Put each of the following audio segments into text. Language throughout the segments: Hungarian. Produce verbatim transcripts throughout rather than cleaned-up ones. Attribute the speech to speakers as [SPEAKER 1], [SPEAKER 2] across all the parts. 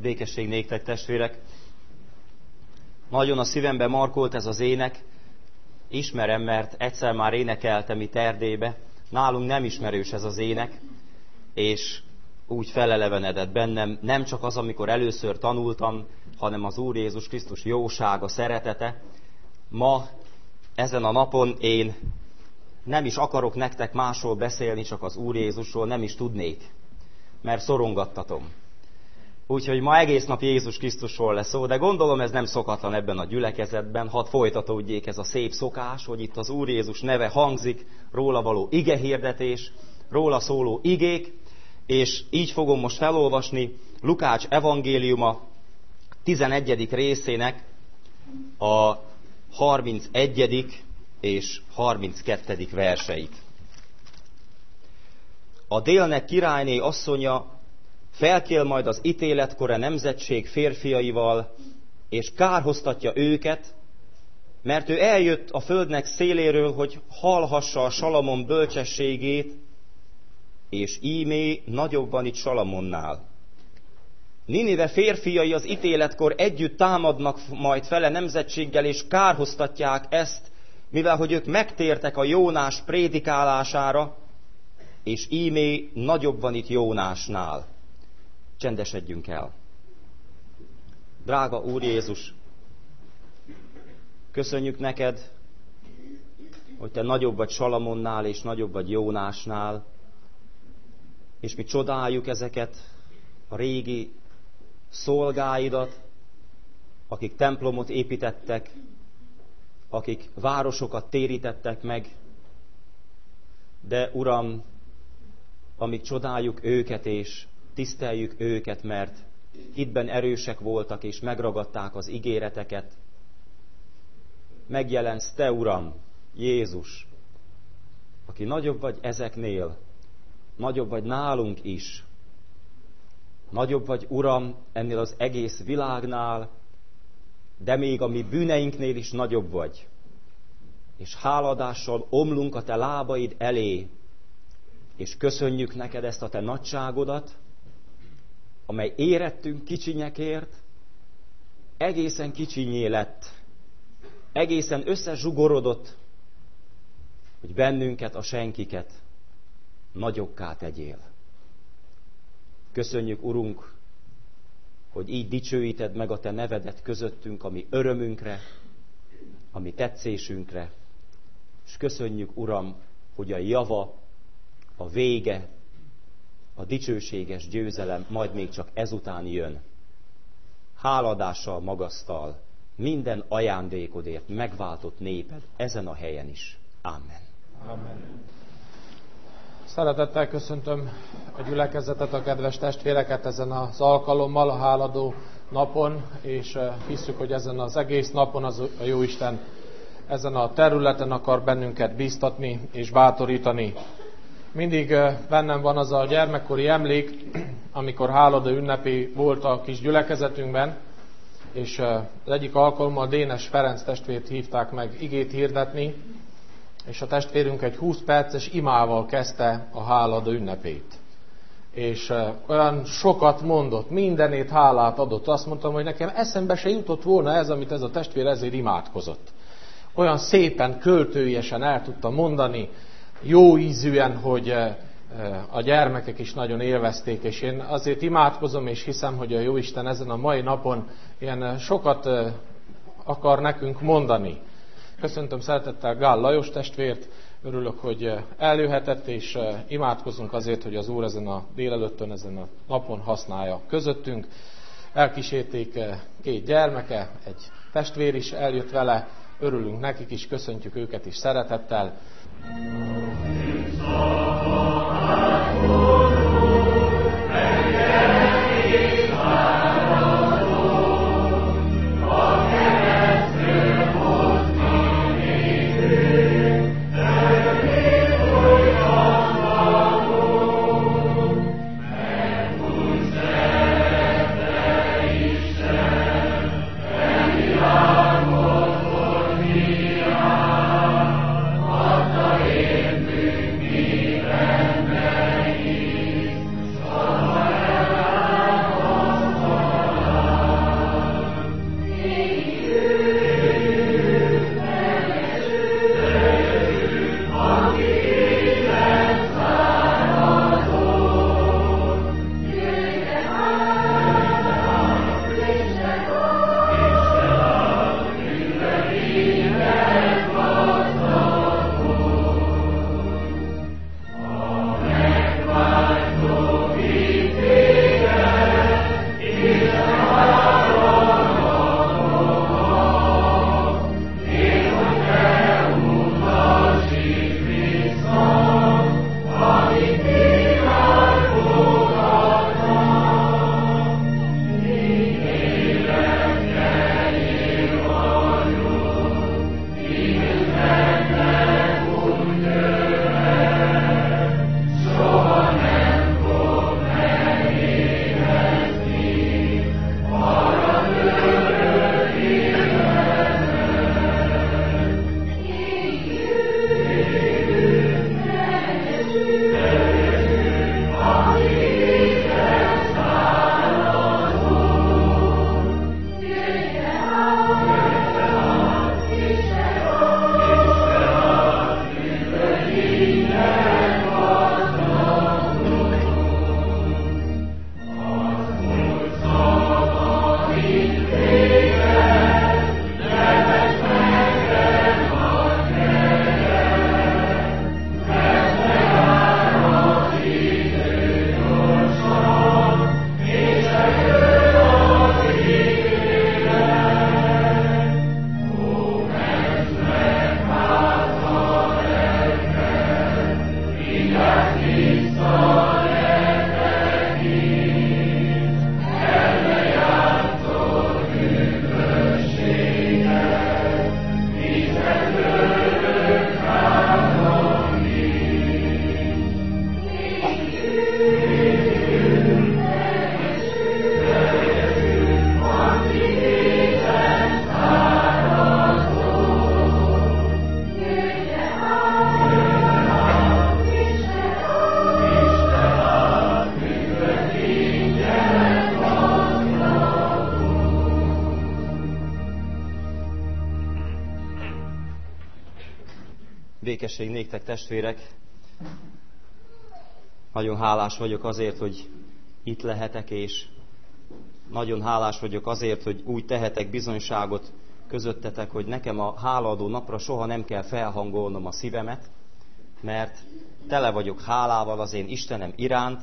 [SPEAKER 1] Békesség néktek, testvérek! Nagyon a szívembe markolt ez az ének. Ismerem, mert egyszer már énekeltem itt Erdélybe. Nálunk nem ismerős ez az ének, és úgy felelevenedett bennem nem csak az, amikor először tanultam, hanem az Úr Jézus Krisztus jósága, szeretete. Ma, ezen a napon én nem is akarok nektek másról beszélni, csak az Úr Jézusról, nem is tudnék, mert szorongattatom. Úgyhogy ma egész nap Jézus Krisztusról lesz szó, de gondolom ez nem szokatlan ebben a gyülekezetben. Hadd folytatódjék ez a szép szokás, hogy itt az Úr Jézus neve hangzik, róla való igehirdetés, róla szóló igék, és így fogom most felolvasni Lukács evangéliuma tizenegyedik részének a harmincegyedik és harminckettedik verseit. A délnek királyné asszonya felkél majd az ítéletkor a nemzetség férfiaival, és kárhoztatja őket, mert ő eljött a földnek széléről, hogy hallhassa a Salamon bölcsességét, és ímé nagyobb van itt Salamonnál. Ninive férfiai az ítéletkor együtt támadnak majd fele nemzetséggel, és kárhoztatják ezt, mivel hogy ők megtértek a Jónás prédikálására, és ímé nagyobb van itt Jónásnál. Csendesedjünk el. Drága Úr Jézus, köszönjük neked, hogy te nagyobb vagy Salamonnál, és nagyobb vagy Jónásnál, és mi csodáljuk ezeket a régi szolgáidat, akik templomot építettek, akik városokat térítettek meg, de Uram, amíg csodáljuk őket és tiszteljük őket, mert hitben erősek voltak és megragadták az ígéreteket, megjelensz te, Uram, Jézus, aki nagyobb vagy ezeknél, nagyobb vagy nálunk is, nagyobb vagy, Uram, ennél az egész világnál, de még a mi bűneinknél is nagyobb vagy. És háladással omlunk a te lábaid elé, és köszönjük neked ezt a te nagyságodat, amely érettünk kicsinyekért, egészen kicsinyé lett, egészen összezsugorodott, hogy bennünket, a senkiket nagyokká tegyél. Köszönjük, Urunk, hogy így dicsőíted meg a te nevedet közöttünk, ami örömünkre, ami tetszésünkre, és köszönjük, Uram, hogy a java, a vége, a dicsőséges győzelem majd még csak ezután jön. Háladással magasztal minden ajándékodért megváltott néped ezen a helyen is. Amen.
[SPEAKER 2] Amen. Szeretettel köszöntöm a gyülekezetet, a kedves testvéreket ezen az alkalommal, a háladó napon, és hisszük, hogy ezen az egész napon az a Jóisten ezen a területen akar bennünket bíztatni és bátorítani. Mindig bennem van az a gyermekkori emlék, amikor háladó ünnepi volt a kis gyülekezetünkben, és az egyik alkalommal Dénes Ferenc testvért hívták meg igét hirdetni, és a testvérünk egy húsz perces imával kezdte a háladó ünnepét. És olyan sokat mondott, mindenét hálát adott. Azt mondtam, hogy nekem eszembe se jutott volna ez, amit ez a testvér ezért imádkozott. Olyan szépen, költőjesen el tudta mondani, jó ízűen, hogy a gyermekek is nagyon élvezték, és én azért imádkozom, és hiszem, hogy a Jóisten ezen a mai napon ilyen sokat akar nekünk mondani. Köszöntöm szeretettel Gál Lajos testvért, örülök, hogy eljöhetett, és imádkozunk azért, hogy az Úr ezen a délelőttön, ezen a napon használja közöttünk. Elkísérték két gyermeke, egy testvér is eljött vele, örülünk nekik is, köszöntjük őket is szeretettel.
[SPEAKER 3] Amen.
[SPEAKER 1] Békesség néktek, testvérek! Nagyon hálás vagyok azért, hogy itt lehetek, és nagyon hálás vagyok azért, hogy úgy tehetek bizonyságot közöttetek, hogy nekem a hálaadó napra soha nem kell felhangolnom a szívemet, mert tele vagyok hálával az én Istenem iránt.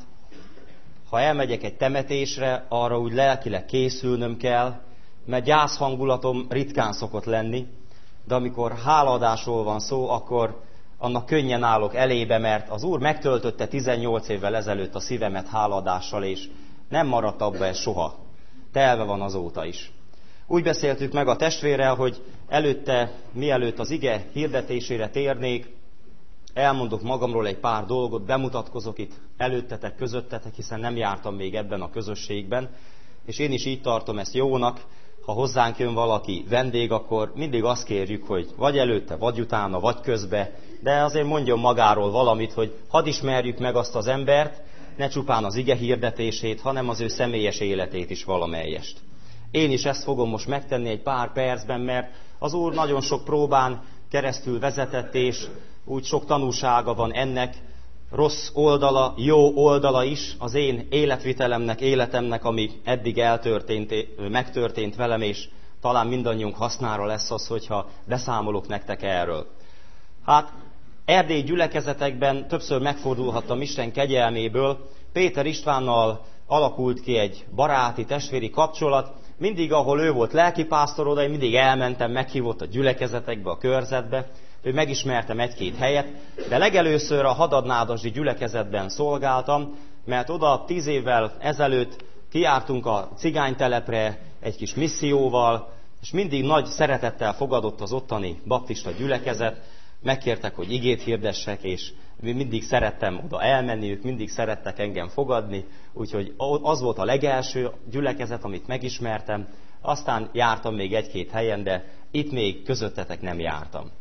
[SPEAKER 1] Ha elmegyek egy temetésre, arra úgy lelkileg készülnöm kell, mert gyászhangulatom ritkán szokott lenni, de amikor hálaadásról van szó, akkor annak könnyen állok elébe, mert az Úr megtöltötte tizennyolc évvel ezelőtt a szívemet hálaadással, és nem maradt abba ez soha. Telve van azóta is. Úgy beszéltük meg a testvérrel, hogy előtte, mielőtt az ige hirdetésére térnék, elmondok magamról egy pár dolgot, bemutatkozok itt előttetek, közöttetek, hiszen nem jártam még ebben a közösségben, és én is így tartom ezt jónak. Ha hozzánk jön valaki vendég, akkor mindig azt kérjük, hogy vagy előtte, vagy utána, vagy közbe, de azért mondjon magáról valamit, hogy hadd ismerjük meg azt az embert, ne csupán az ige hirdetését, hanem az ő személyes életét is valamelyest. Én is ezt fogom most megtenni egy pár percben, mert az Úr nagyon sok próbán keresztül vezetett, és úgy sok tanúsága van ennek, rossz oldala, jó oldala is az én életvitelemnek, életemnek, ami eddig eltörtént, megtörtént velem, és talán mindannyiunk hasznára lesz az, hogyha beszámolok nektek erről. Hát erdélyi gyülekezetekben többször megfordulhattam Isten kegyelméből. Péter Istvánnal alakult ki egy baráti, testvéri kapcsolat. Mindig, ahol ő volt lelkipásztor, oda én mindig elmentem, meghívott a gyülekezetekbe, a körzetbe, hogy megismertem egy-két helyet, de legelőször a hadadnádasdi gyülekezetben szolgáltam, mert oda tíz évvel ezelőtt kijártunk a cigánytelepre egy kis misszióval, és mindig nagy szeretettel fogadott az ottani baptista gyülekezet, megkértek, hogy igét hirdessek, és mindig szerettem oda elmenni, ők mindig szerettek engem fogadni, úgyhogy az volt a legelső gyülekezet, amit megismertem, aztán jártam még egy-két helyen, de itt még közöttetek nem jártam.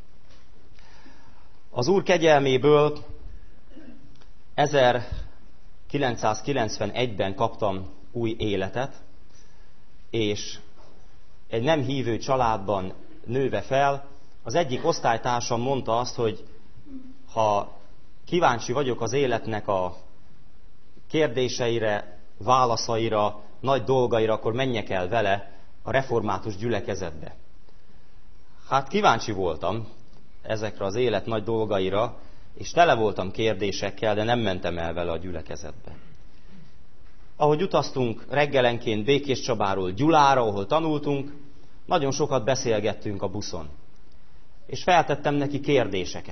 [SPEAKER 1] Az Úr kegyelméből ezerkilencszázkilencvenegyben kaptam új életet, és egy nem hívő családban nőve fel, az egyik osztálytársam mondta azt, hogy ha kíváncsi vagyok az életnek a kérdéseire, válaszaira, nagy dolgaira, akkor menjek el vele a református gyülekezetbe. Hát kíváncsi voltam ezekre az élet nagy dolgaira, és tele voltam kérdésekkel, de nem mentem el vele a gyülekezetbe. Ahogy utaztunk reggelenként Békéscsabáról Gyulára, ahol tanultunk, nagyon sokat beszélgettünk a buszon. És feltettem neki kérdéseket.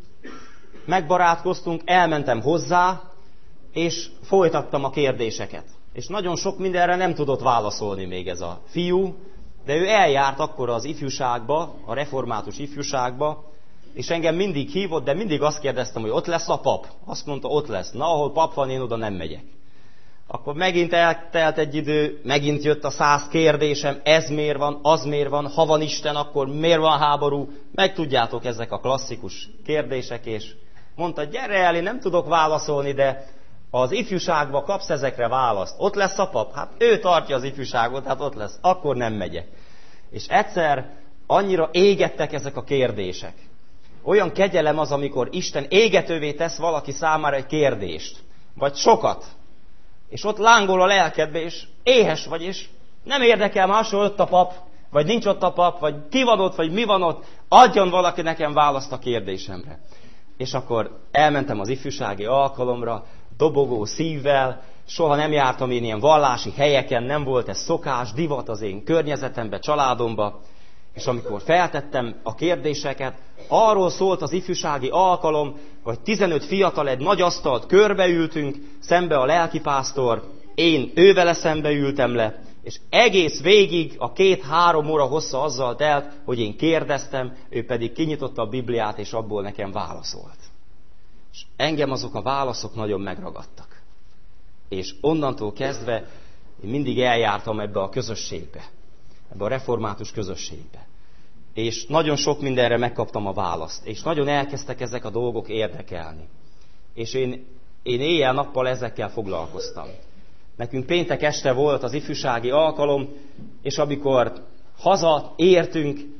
[SPEAKER 1] Megbarátkoztunk, elmentem hozzá, és folytattam a kérdéseket. És nagyon sok mindenre nem tudott válaszolni még ez a fiú, de ő eljárt akkor az ifjúságba, a református ifjúságba, és engem mindig hívott, de mindig azt kérdeztem, hogy ott lesz a pap. Azt mondta, ott lesz. Na, ahol pap van, én oda nem megyek. Akkor megint eltelt egy idő, megint jött a száz kérdésem, ez miért van, az miért van, ha van Isten, akkor miért van háború. Megtudjátok, ezek a klasszikus kérdések, és mondta, gyere el, én nem tudok válaszolni, de az ifjúságba kapsz ezekre választ. Ott lesz a pap? Hát ő tartja az ifjúságot, hát ott lesz. Akkor nem megyek. És egyszer annyira égettek ezek a kérdések. Olyan kegyelem az, amikor Isten égetővé tesz valaki számára egy kérdést. Vagy sokat. És ott lángol a lelkedbe, és éhes vagy, és nem érdekel más, hogy ott a pap, vagy nincs ott a pap, vagy ki van ott, vagy mi van ott. Adjon valaki nekem választ a kérdésemre. És akkor elmentem az ifjúsági alkalomra, dobogó szívvel, soha nem jártam én ilyen vallási helyeken, nem volt ez szokás, divat az én környezetemben, családomban, és amikor feltettem a kérdéseket, arról szólt az ifjúsági alkalom, hogy tizenöt fiatal egy nagy asztalt körbeültünk, szembe a lelkipásztor, én ővele szembe ültem le, és egész végig a két-három óra hossza azzal telt, hogy én kérdeztem, ő pedig kinyitotta a Bibliát, és abból nekem válaszolt. És engem azok a válaszok nagyon megragadtak. És onnantól kezdve én mindig eljártam ebbe a közösségbe, ebbe a református közösségbe. És nagyon sok mindenre megkaptam a választ. És nagyon elkezdtek ezek a dolgok érdekelni. És én, én éjjel-nappal ezekkel foglalkoztam. Nekünk péntek este volt az ifjúsági alkalom, és amikor haza értünk,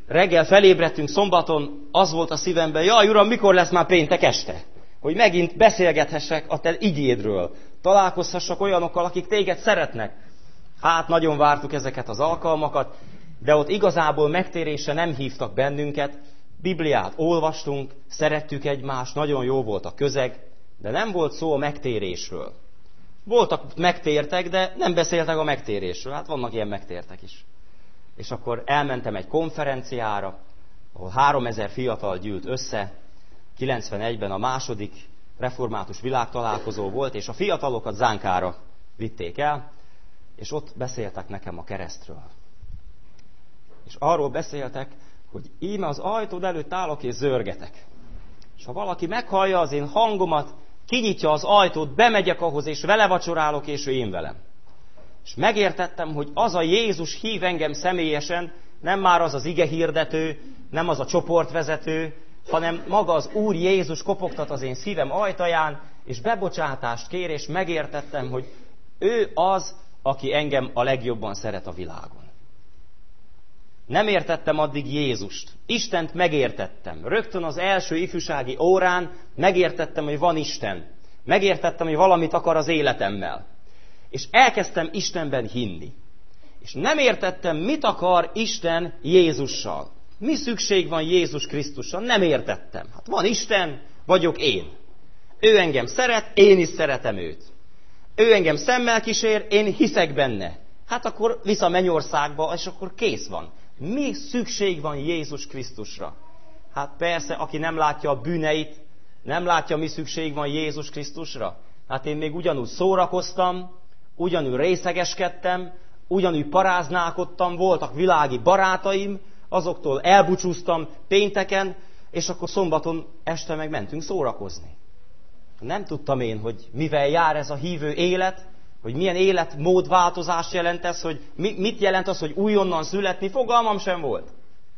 [SPEAKER 1] reggel felébredtünk szombaton, az volt a szívemben, jaj, Uram, mikor lesz már péntek este? Hogy megint beszélgethessek a te igédről, találkozhassak olyanokkal, akik téged szeretnek. Hát nagyon vártuk ezeket az alkalmakat, de ott igazából megtérésre nem hívtak bennünket, Bibliát olvastunk, szerettük egymást, nagyon jó volt a közeg, de nem volt szó a megtérésről. Voltak megtértek, de nem beszéltek a megtérésről. Hát vannak ilyen megtértek is. És akkor elmentem egy konferenciára, ahol háromezer fiatal gyűlt össze, kilencvenegyben a második református világtalálkozó volt, és a fiatalokat Zánkára vitték el, és ott beszéltek nekem a keresztről. És arról beszéltek, hogy íme az ajtód előtt állok és zörgetek. És ha valaki meghallja az én hangomat, kinyitja az ajtót, bemegyek ahhoz, és vele vacsorálok, és ő én velem. És megértettem, hogy az a Jézus hív engem személyesen, nem már az az igehirdető, nem az a csoportvezető, hanem maga az Úr Jézus kopogtat az én szívem ajtaján, és bebocsátást kér, és megértettem, hogy ő az, aki engem a legjobban szeret a világon. Nem értettem addig Jézust. Istent megértettem. Rögtön az első ifjúsági órán megértettem, hogy van Isten. Megértettem, hogy valamit akar az életemmel. És elkezdtem Istenben hinni. És nem értettem, mit akar Isten Jézussal. Mi szükség van Jézus Krisztussal? Nem értettem. Hát van Isten, vagyok én. Ő engem szeret, én is szeretem őt. Ő engem szemmel kísér, én hiszek benne. Hát akkor vissza mennyországba, és akkor kész van. Mi szükség van Jézus Krisztusra? Hát persze, aki nem látja a bűneit, nem látja, mi szükség van Jézus Krisztusra. Hát én még ugyanúgy szórakoztam, ugyanúgy részegeskedtem, ugyanúgy paráználkodtam, voltak világi barátaim, azoktól elbúcsúztam pénteken, és akkor szombaton este meg mentünk szórakozni. Nem tudtam én, hogy mivel jár ez a hívő élet, hogy milyen életmódváltozást jelent ez, hogy mit jelent az, hogy újonnan születni, fogalmam sem volt.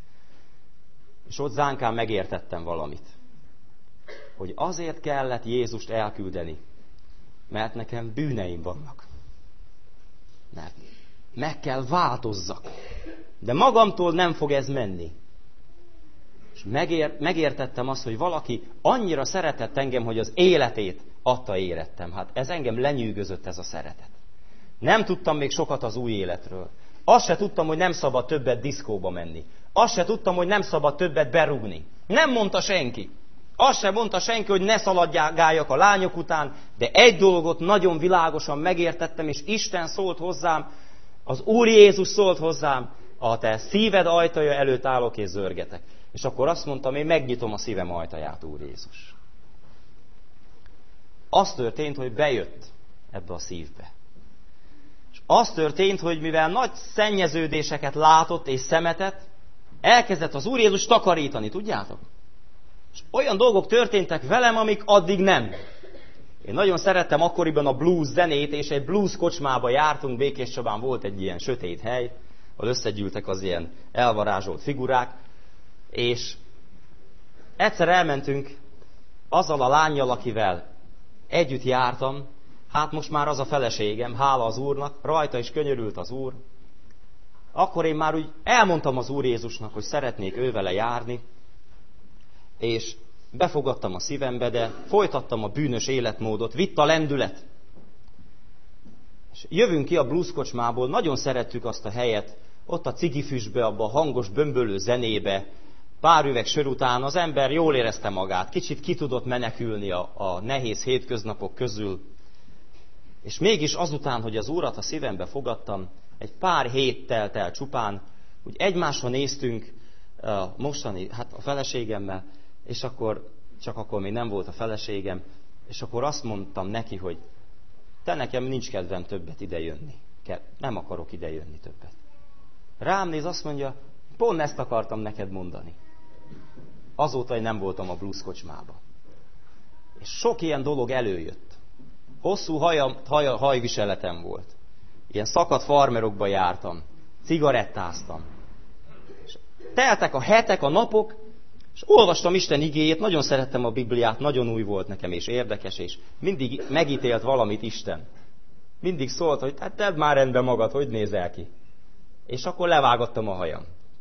[SPEAKER 1] És ott Zánkán megértettem valamit. Hogy azért kellett Jézust elküldeni, mert nekem bűneim vannak. Mert meg kell változzak. De magamtól nem fog ez menni. És megér, megértettem azt, hogy valaki annyira szeretett engem, hogy az életét adta érettem. Hát ez engem lenyűgözött, ez a szeretet. Nem tudtam még sokat az új életről. Azt se tudtam, hogy nem szabad többet diszkóba menni. Azt se tudtam, hogy nem szabad többet berúgni. Nem mondta senki. Azt se mondta senki, hogy ne szaladgáljak a lányok után, de egy dolgot nagyon világosan megértettem, és Isten szólt hozzám, az Úr Jézus szólt hozzám, a te szíved ajtaja előtt állok és zörgetek. És akkor azt mondtam, én megnyitom a szívem ajtaját, Úr Jézus. Az történt, hogy bejött ebbe a szívbe. És az történt, hogy mivel nagy szennyeződéseket látott és szemetet, elkezdett az Úr Jézus takarítani, tudjátok? És olyan dolgok történtek velem, amik addig nem. Én nagyon szerettem akkoriban a blues zenét, és egy blues kocsmába jártunk, Békés Csabán volt egy ilyen sötét hely, ahol összegyűltek az ilyen elvarázsolt figurák, és egyszer elmentünk azzal a lánnyal, akivel együtt jártam, hát most már az a feleségem, hála az Úrnak, rajta is könyörült az Úr. Akkor én már úgy elmondtam az Úr Jézusnak, hogy szeretnék ővele járni, és befogadtam a szívembe, de folytattam a bűnös életmódot, vitt a lendület. És jövünk ki a blues kocsmából, nagyon szerettük azt a helyet, ott a cigifüstbe, abba a hangos bömbölő zenébe, pár üveg sör után az ember jól érezte magát, kicsit ki tudott menekülni a, a nehéz hétköznapok közül. És mégis azután, hogy az Úrat a szívembe fogadtam, egy pár hét telt el csupán, úgy egymásra néztünk a mostani, hát a feleségemmel, és akkor, csak akkor még nem volt a feleségem, és akkor azt mondtam neki, hogy te nekem nincs kedvem többet idejönni. Nem akarok idejönni többet. Rám néz, azt mondja, pont ezt akartam neked mondani. Azóta én nem voltam a blues kocsmába. És sok ilyen dolog előjött. Hosszú hajam, haj, hajviseletem volt. Ilyen szakadt farmerokba jártam. Cigarettáztam. És teltek a hetek, a napok, és olvastam Isten igéjét, nagyon szerettem a Bibliát, nagyon új volt nekem, és érdekes, és mindig megítélt valamit Isten. Mindig szólt, hogy hát tedd már rendbe magad, hogy nézel ki. És akkor levágattam a hajam.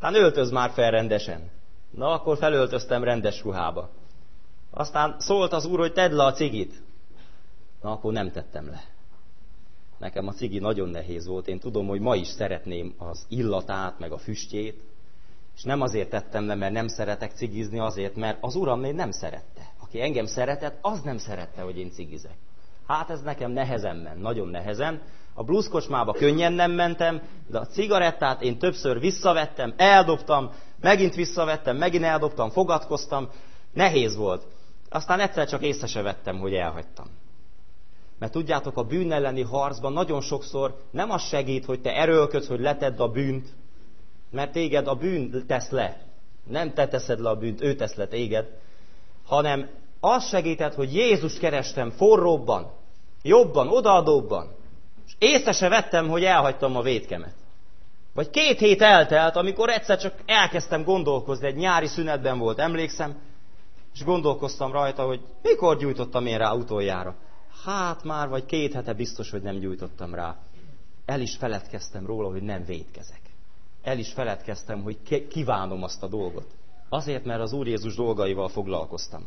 [SPEAKER 1] Hát öltöz már fel rendesen. Na, akkor felöltöztem rendes ruhába. Aztán szólt az úr, hogy tedd le a cigit. Na, akkor nem tettem le. Nekem a cigi nagyon nehéz volt. Én tudom, hogy ma is szeretném az illatát, meg a füstjét. És nem azért tettem le, mert nem szeretek cigizni, azért, mert az uram még nem szerette. Aki engem szeretett, az nem szerette, hogy én cigizek. Hát ez nekem nehezen ment, nagyon nehezen. A blueszkocsmába könnyen nem mentem, de a cigarettát én többször visszavettem, eldobtam, megint visszavettem, megint eldobtam, fogadkoztam. Nehéz volt. Aztán egyszer csak észre se vettem, hogy elhagytam. Mert tudjátok, a bűn elleni harcban nagyon sokszor nem az segít, hogy te erőlködsz, hogy letedd a bűnt, mert téged a bűn tesz le. Nem te teszed le a bűnt, ő tesz le téged, hanem az segített, hogy Jézus kerestem forróbban, jobban, odaadóbban, és észre se vettem, hogy elhagytam a vétkemet. Vagy két hét eltelt, amikor egyszer csak elkezdtem gondolkozni, egy nyári szünetben volt, emlékszem, és gondolkoztam rajta, hogy mikor gyújtottam én rá utoljára. Hát már vagy két hete biztos, hogy nem gyújtottam rá. El is feledkeztem róla, hogy nem vétkezek. El is feledkeztem, hogy kívánom azt a dolgot. Azért, mert az Úr Jézus dolgaival foglalkoztam.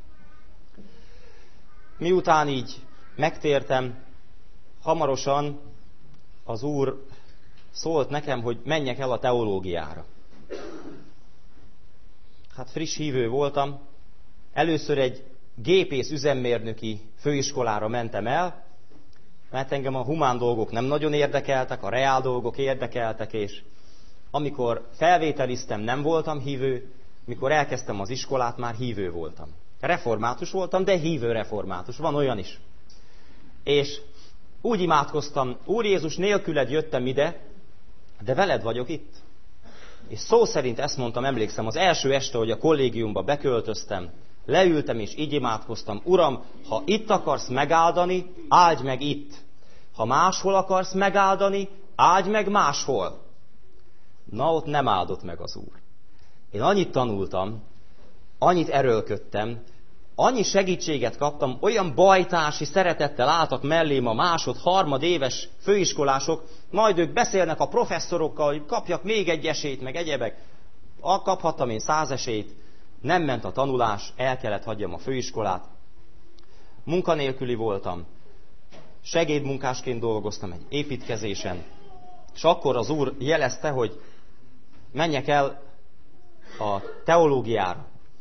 [SPEAKER 1] Miután így megtértem, hamarosan az Úr szólt nekem, hogy menjek el a teológiára. Hát friss hívő voltam. Először egy gépész üzemmérnöki főiskolára mentem el, mert engem a humán dolgok nem nagyon érdekeltek, a reál dolgok érdekeltek, és amikor felvételiztem, nem voltam hívő, mikor elkezdtem az iskolát, már hívő voltam. Református voltam, de hívő református, van olyan is. És úgy imádkoztam, Úr Jézus, nélküled jöttem ide, de veled vagyok itt. És szó szerint ezt mondtam, emlékszem, az első este, hogy a kollégiumba beköltöztem, leültem és így imádkoztam, Uram, ha itt akarsz megáldani, áldj meg itt. Ha máshol akarsz megáldani, áldj meg máshol. Na, ott nem áldott meg az Úr. Én annyit tanultam, annyit erőlködtem, annyi segítséget kaptam, olyan bajtársi szeretettel álltak mellém a másod, harmad éves főiskolások, majd ők beszélnek a professzorokkal, hogy kapjak még egy esélyt, meg egyebek. Kaphattam én száz esélyt, nem ment a tanulás, el kellett hagyjam a főiskolát. Munkanélküli voltam, segédmunkásként dolgoztam egy építkezésen, és akkor az Úr jelezte, hogy menjek el a teológiára.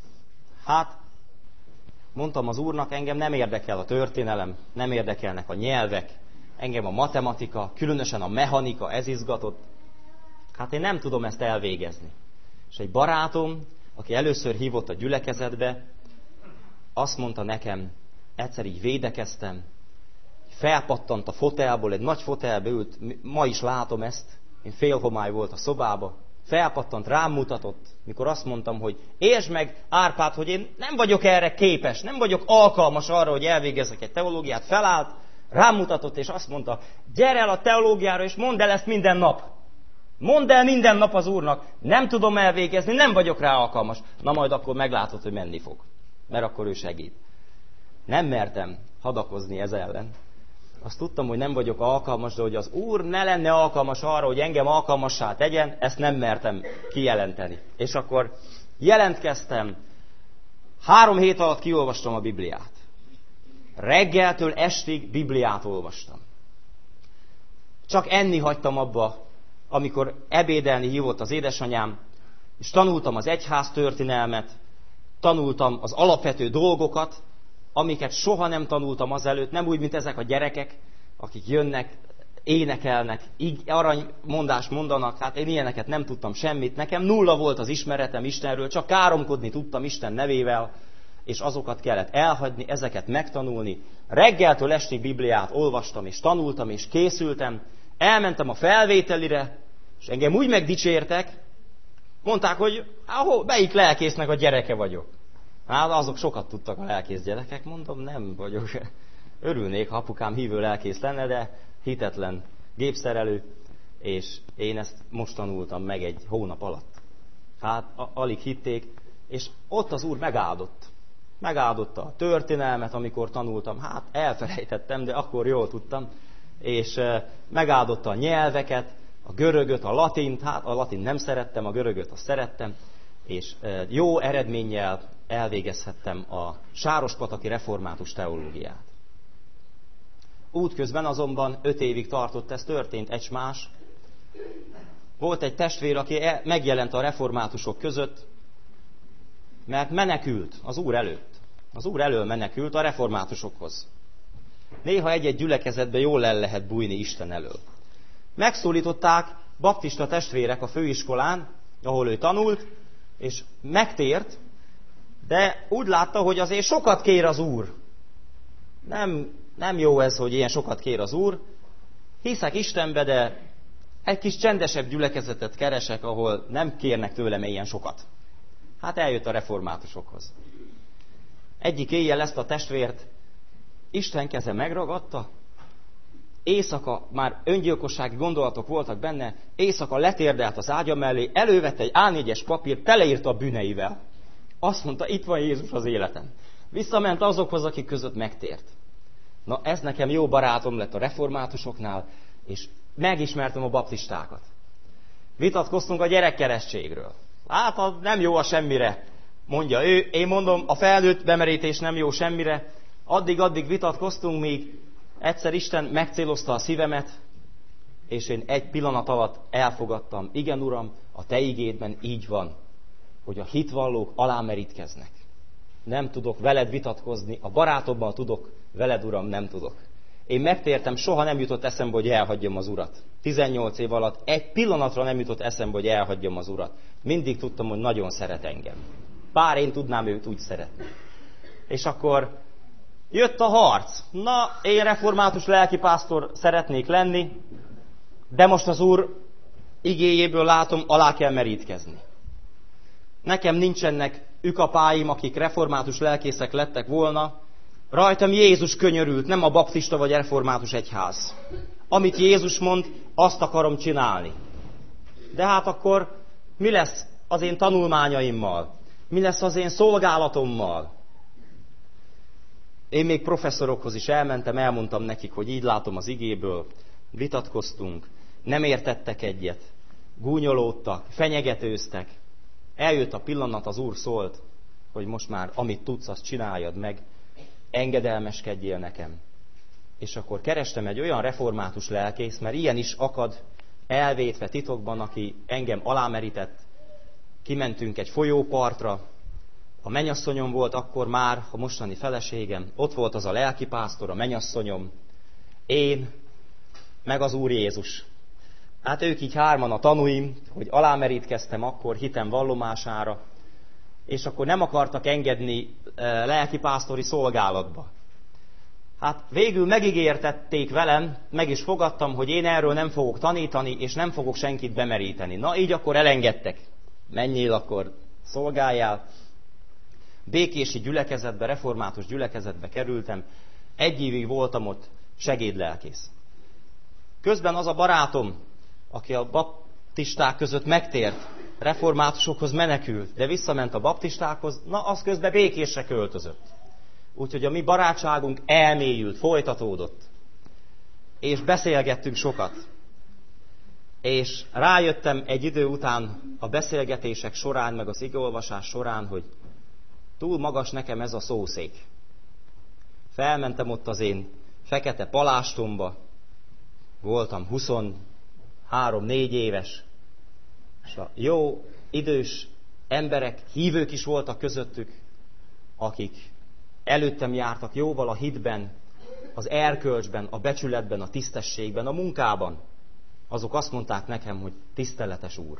[SPEAKER 1] Hát, mondtam az Úrnak, engem nem érdekel a történelem, nem érdekelnek a nyelvek, engem a matematika, különösen a mechanika, ez izgatott. Hát én nem tudom ezt elvégezni. És egy barátom, aki először hívott a gyülekezetbe, azt mondta nekem, egyszer így védekeztem, felpattant a fotelból, egy nagy fotelbe ült, ma is látom ezt, én félhomály volt a szobába, felpattant, rám mutatott, mikor azt mondtam, hogy értsd meg, Árpád, hogy én nem vagyok erre képes, nem vagyok alkalmas arra, hogy elvégezzek egy teológiát, felállt, rám mutatott, és azt mondta, gyere el a teológiára, és mondd el ezt minden nap. Mondd el minden nap az Úrnak, nem tudom elvégezni, nem vagyok rá alkalmas. Na majd akkor meglátod, hogy menni fog, mert akkor ő segít. Nem mertem hadakozni ez ellen. Azt tudtam, hogy nem vagyok alkalmas, de hogy az Úr ne lenne alkalmas arra, hogy engem alkalmassá tegyen, ezt nem mertem kijelenteni. És akkor jelentkeztem, három hét alatt kiolvastam a Bibliát. Reggeltől estig Bibliát olvastam. Csak enni hagytam abba, amikor ebédelni hívott az édesanyám, és tanultam az egyház történelmet, tanultam az alapvető dolgokat, amiket soha nem tanultam azelőtt, nem úgy, mint ezek a gyerekek, akik jönnek, énekelnek, így aranymondást mondanak, hát én ilyeneket nem tudtam semmit. Nekem nulla volt az ismeretem Istenről, csak káromkodni tudtam Isten nevével, és azokat kellett elhagyni, ezeket megtanulni. Reggeltől estig Bibliát olvastam, és tanultam, és készültem. Elmentem a felvételire, és engem úgy megdicsértek, mondták, hogy ahol, melyik lelkésznek a gyereke vagyok. Hát azok sokat tudtak a lelkész gyerekek, mondom, nem vagyok. Örülnék, ha apukám hívő lelkész lenne, de hitetlen gépszerelő, és én ezt most tanultam meg egy hónap alatt. Hát a, alig hitték, és ott az Úr megáldott. Megáldotta a történelmet, amikor tanultam, hát elfelejtettem, de akkor jól tudtam, és megáldotta a nyelveket, a görögöt, a latint, hát a latin nem szerettem, a görögöt azt szerettem, és jó eredménnyel elvégezhettem a sárospataki református teológiát. Útközben azonban öt évig tartott, ez történt egymás. Volt egy testvér, aki megjelent a reformátusok között, mert menekült az Úr előtt. Az Úr elől menekült a reformátusokhoz. Néha egy-egy gyülekezetben jól el lehet bújni Isten elől. Megszólították baptista testvérek a főiskolán, ahol ő tanult, és megtért, de úgy látta, hogy azért sokat kér az Úr. Nem, nem jó ez, hogy ilyen sokat kér az Úr. Hiszek Istenbe, de egy kis csendesebb gyülekezetet keresek, ahol nem kérnek tőlem ilyen sokat. Hát eljött a reformátusokhoz. Egyik éjjel ezt a testvért Isten keze megragadta, éjszaka, már öngyilkossági gondolatok voltak benne, éjszaka letérdelt az ágya mellé, elővette egy á négyes papírt, teleírta a bűneivel. Azt mondta, itt van Jézus az életem. Visszament azokhoz, akik között megtért. Na ez nekem jó barátom lett a reformátusoknál, és megismertem a baptistákat. Vitatkoztunk a gyerekkeresztségről. Hát nem jó a semmire, mondja ő. Én mondom, a felnőtt bemerítés nem jó semmire. Addig-addig vitatkoztunk, míg egyszer Isten megcélozta a szívemet, és én egy pillanat alatt elfogadtam. Igen, Uram, a Te igédben így van, hogy a hitvallók alámerítkeznek. Nem tudok veled vitatkozni, a barátommal tudok, veled, Uram, nem tudok. Én megtértem, soha nem jutott eszembe, hogy elhagyjam az Urat. tizennyolc év alatt egy pillanatra nem jutott eszembe, hogy elhagyjam az Urat. Mindig tudtam, hogy nagyon szeret engem. Bár én tudnám őt úgy szeretni. És akkor jött a harc. Na, én református lelkipásztor szeretnék lenni, de most az Úr igéjéből látom, alá kell merítkezni. Nekem nincsenek ükapáim, akik református lelkészek lettek volna. Rajtam Jézus könyörült, nem a baptista vagy református egyház. Amit Jézus mond, azt akarom csinálni. De hát akkor mi lesz az én tanulmányaimmal? Mi lesz az én szolgálatommal? Én még professzorokhoz is elmentem, elmondtam nekik, hogy így látom az igéből, vitatkoztunk, nem értettek egyet, gúnyolódtak, fenyegetőztek. Eljött a pillanat, az Úr szólt, hogy most már amit tudsz, azt csináljad meg, engedelmeskedjél nekem. És akkor kerestem egy olyan református lelkész, mert ilyen is akad elvétve titokban, aki engem alámerített. Kimentünk egy folyópartra, a mennyasszonyom volt akkor már, a mostani feleségem, ott volt az a lelkipásztor, a mennyasszonyom, én, meg az Úr Jézus. Hát ők így hárman a tanúim, hogy alámerítkeztem akkor hitem vallomására, és akkor nem akartak engedni lelkipásztori szolgálatba. Hát végül megígértették velem, meg is fogadtam, hogy én erről nem fogok tanítani, és nem fogok senkit bemeríteni. Na így akkor elengedtek. Menjél akkor, szolgáljál. Békési gyülekezetbe, református gyülekezetbe kerültem. Egy évig voltam ott segédlelkész. Közben az a barátom, aki a baptisták között megtért, reformátusokhoz menekült, de visszament a baptistákhoz, na az közben Békésre költözött. Úgyhogy a mi barátságunk elmélyült, folytatódott. És beszélgettünk sokat. És rájöttem egy idő után a beszélgetések során, meg az igeolvasás során, hogy túl magas nekem ez a szószék. Felmentem ott az én fekete palástomba, voltam huszonhárom-négy éves, és a jó, idős emberek, hívők is voltak közöttük, akik előttem jártak jóval a hitben, az erkölcsben, a becsületben, a tisztességben, a munkában. Azok azt mondták nekem, hogy tiszteletes Úr.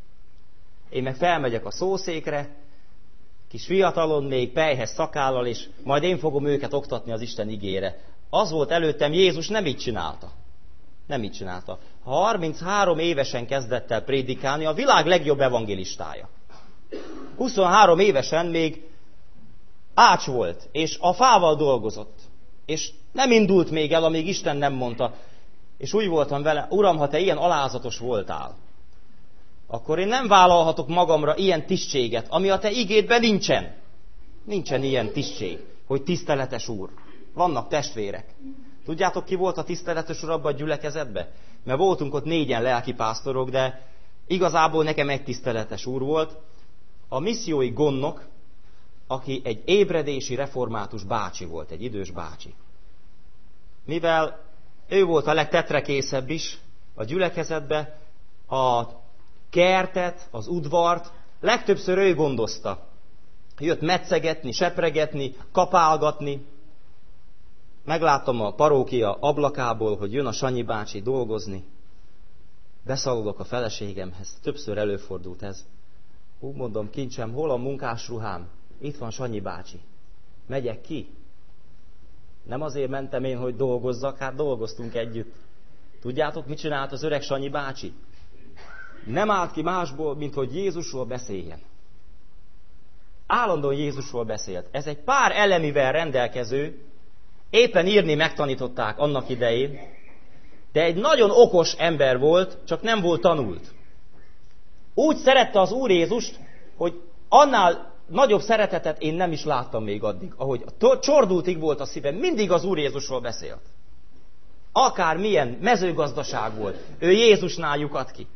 [SPEAKER 1] Én meg felmegyek a szószékre, kis fiatalon még pelyhes szakállal, és majd én fogom őket oktatni az Isten igére. Az volt előttem, Jézus nem így csinálta. Nem így csinálta. harminchárom évesen kezdett el prédikálni, a világ legjobb evangélistája. huszonhárom évesen még ács volt, és a fával dolgozott. És nem indult még el, amíg Isten nem mondta. És úgy voltam vele, Uram, ha te ilyen alázatos voltál, akkor én nem vállalhatok magamra ilyen tisztséget, ami a te igédben nincsen. Nincsen ilyen tisztség, hogy tiszteletes Úr. Vannak testvérek. Tudjátok, ki volt a tiszteletes úr abban a gyülekezetben? Mert voltunk ott négyen lelkipásztorok, de igazából nekem egy tiszteletes úr volt. A missziói gondnok, aki egy ébredési református bácsi volt, egy idős bácsi. Mivel ő volt a legtetrekészebb is a gyülekezetbe, a kertet, az udvart, legtöbbször ő gondozta. Jött metszegetni, sepregetni, kapálgatni. Megláttam a parókia ablakából, hogy jön a Sanyi bácsi dolgozni. Beszalodok a feleségemhez. Többször előfordult ez. Úgy mondom, kincsem, hol a munkásruhám? Itt van Sanyi bácsi. Megyek ki? Nem azért mentem én, hogy dolgozzak, hát dolgoztunk együtt. Tudjátok, mit csinált az öreg Sanyi bácsi? Nem állt ki másból, mint hogy Jézusról beszéljen. Állandóan Jézusról beszélt. Ez egy pár elemivel rendelkező, éppen írni megtanították annak idején, de egy nagyon okos ember volt, csak nem volt tanult. Úgy szerette az Úr Jézust, hogy annál nagyobb szeretetet én nem is láttam még addig. Ahogy csordultig volt a szívem, mindig az Úr Jézusról beszélt. Akár milyen mezőgazdaság volt, ő Jézusnál lyukadt ki.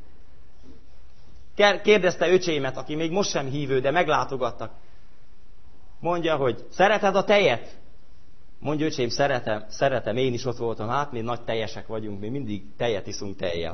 [SPEAKER 1] Kérdezte öcsémet, aki még most sem hívő, de meglátogattak. Mondja, hogy szereted a tejet? Mondja, öcsém, szeretem, szeretem, én is ott voltam, hát mi nagy teljesek vagyunk, mi mindig tejet iszunk tejjel.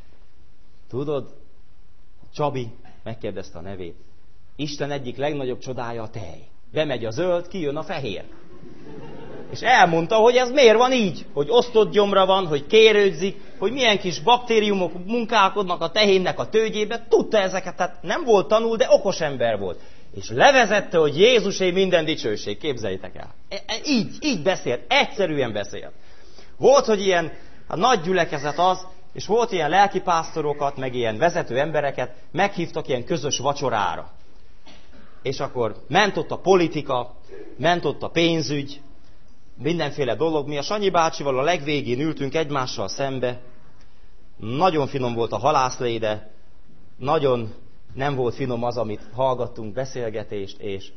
[SPEAKER 1] Tudod, Csabi, megkérdezte a nevét, Isten egyik legnagyobb csodája a tej. Bemegy a zöld, kijön a fehér. És elmondta, hogy ez miért van így, hogy osztott gyomra van, hogy kérődzik, hogy milyen kis baktériumok munkálkodnak a tehénnek a tőgyébe, tudta ezeket, tehát nem volt tanul, de okos ember volt. És levezette, hogy Jézusé minden dicsőség, képzeljétek el. Így, így beszélt, egyszerűen beszélt. Volt, hogy ilyen a nagy gyülekezet az, és volt ilyen lelkipásztorokat, meg ilyen vezető embereket, meghívtak ilyen közös vacsorára. És akkor ment ott a politika, ment ott a pénzügy, mindenféle dolog. Mi a Sanyi bácsival a legvégén ültünk egymással szembe. Nagyon finom volt a halászlé, de nagyon nem volt finom az, amit hallgattunk, beszélgetést, és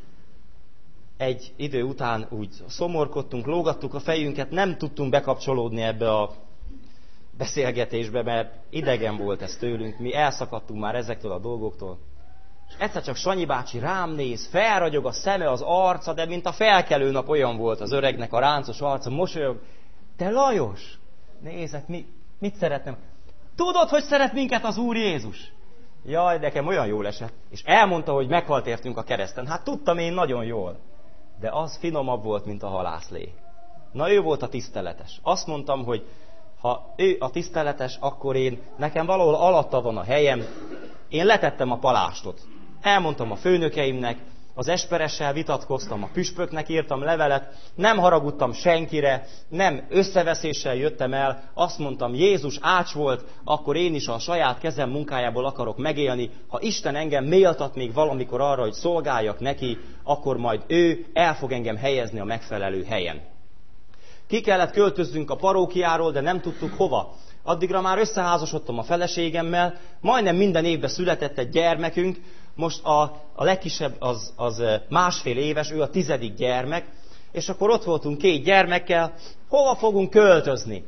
[SPEAKER 1] egy idő után úgy szomorkodtunk, lógattuk a fejünket, nem tudtunk bekapcsolódni ebbe a beszélgetésbe, mert idegen volt ez tőlünk, mi elszakadtunk már ezektől a dolgoktól. És egyszer csak Sanyi bácsi rám néz, felragyog a szeme, az arca, de mint a felkelő nap olyan volt az öregnek a ráncos arca, mosolyog. Te Lajos, nézek, mi, mit szeretnem? Tudod, hogy szeret minket az Úr Jézus? Jaj, nekem olyan jól esett. És elmondta, hogy meghalt értünk a kereszten. Hát tudtam én nagyon jól. De az finomabb volt, mint a halászlé. Na, ő volt a tiszteletes. Azt mondtam, hogy ha ő a tiszteletes, akkor én, nekem valahol alatta van a helyem, én letettem a palástot. Elmondtam a főnökeimnek, az esperessel vitatkoztam, a püspöknek írtam levelet, nem haragudtam senkire, nem összeveszéssel jöttem el, azt mondtam, Jézus ács volt, akkor én is a saját kezem munkájából akarok megélni, ha Isten engem méltat még valamikor arra, hogy szolgáljak neki, akkor majd ő el fog engem helyezni a megfelelő helyen. Ki kellett költözzünk a parókiáról, de nem tudtuk hova. Addigra már összeházasodtam a feleségemmel, majdnem minden évben született egy gyermekünk, most a, a legkisebb az, az másfél éves, ő a tizedik gyermek, és akkor ott voltunk két gyermekkel, hova fogunk költözni?